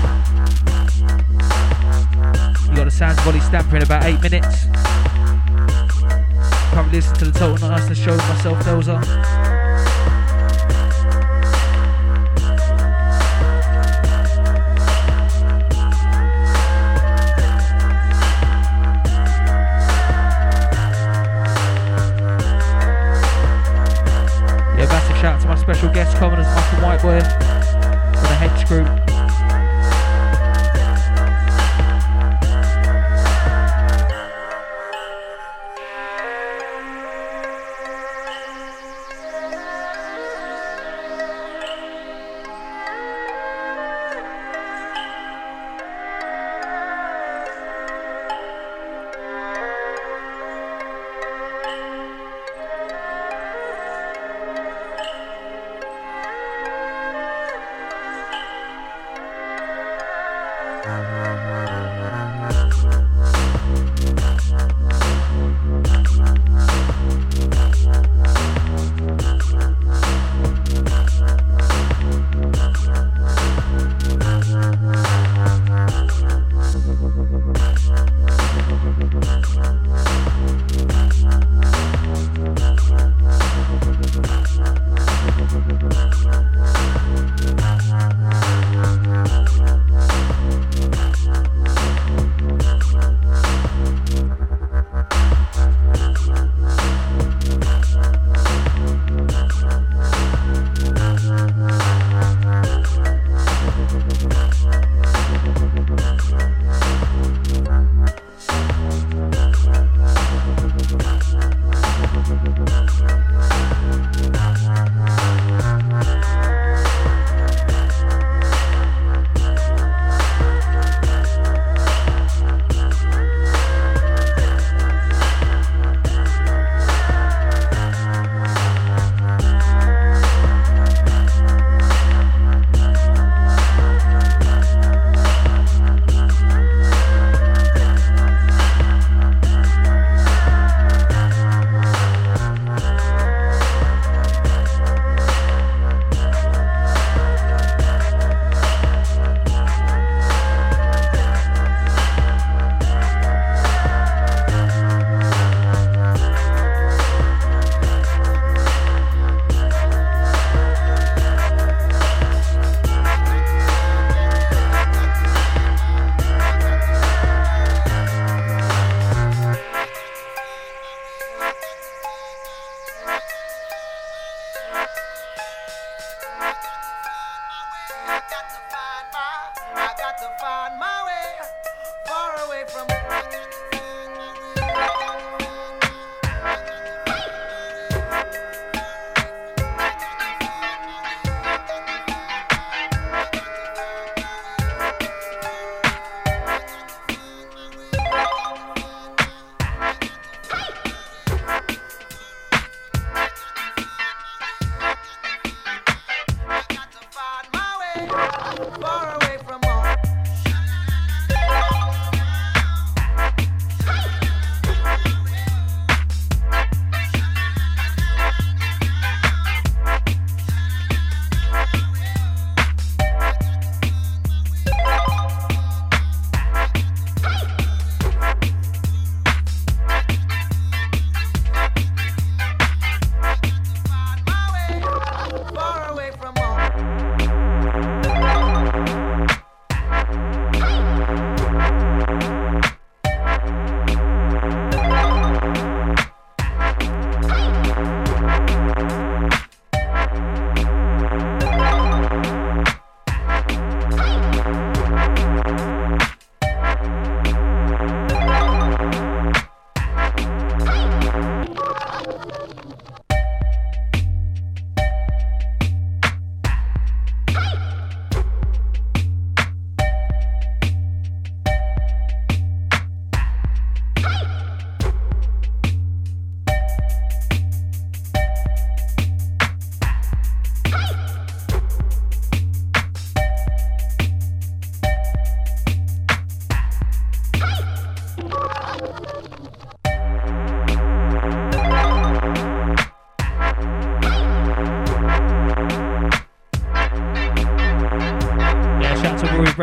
You got the Sounds Body Stamper in about eight minutes. Currently listening to the Total Niceness show with myself, Delza. Yeah, massive shout out to my special guest, Commoners Michael Whiteboy. For the Hedge Group.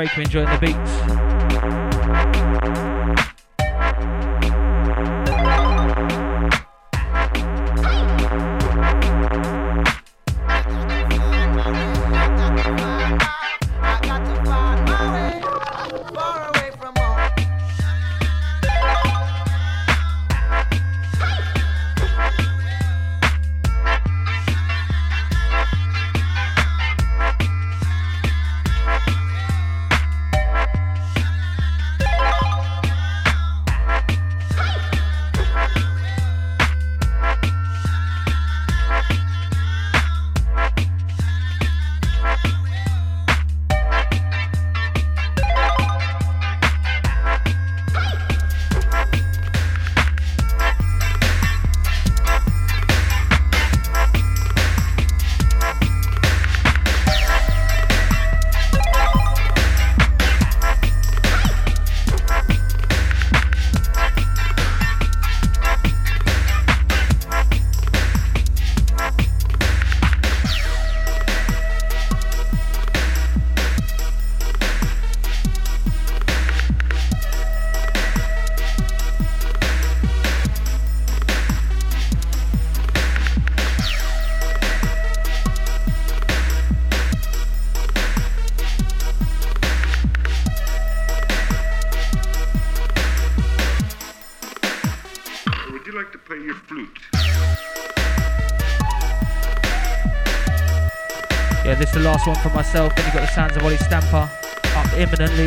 Baker enjoying the beats. The last one for myself, then you got the sounds of Ollie Stamper up imminently.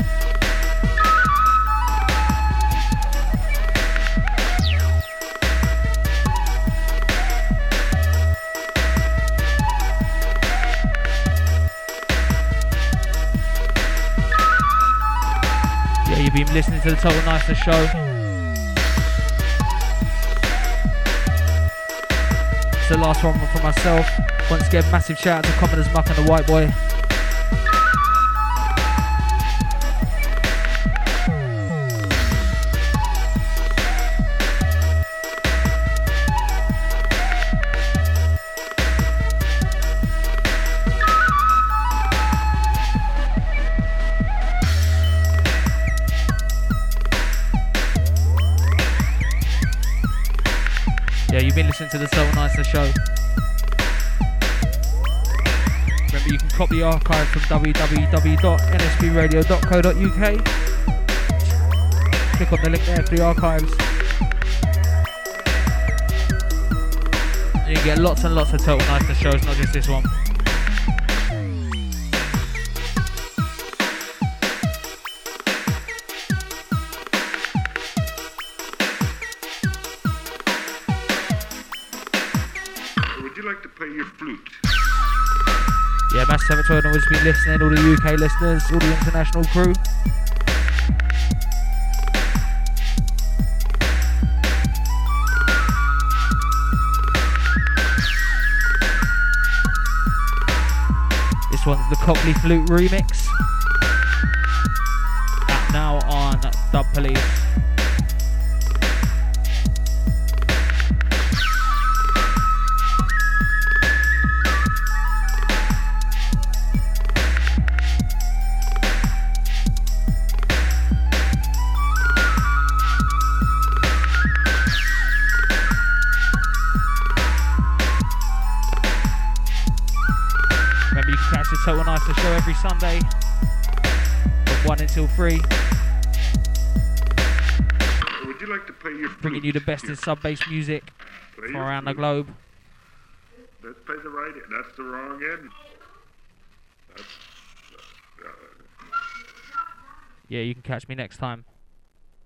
Yeah, you've been listening to the Total Niceness Show. It's the last one for myself. Once again, massive shout out to Commoners Muck and the White Boy. Yeah, you've been listening to the Total Niceness Show. Remember, you can copy the archive from w w w dot n s b radio dot co dot u k. Click on the link there for the archives. You can get lots and lots of Total Niceness shows, not just this one. Would you like to play your flute? Yeah, massive shout out to everyone who's been listening, all the U K listeners, all the international crew. This one's the Cockney Flute remix. Out now on Dub Police. Total Niceness show every Sunday from one until three. Would you like to play your flute? Bringing you the best in sub-bass music Play from your around the flute. globe. Let's play the right end. That's the wrong end. That's, uh, Yeah, you can catch me next time.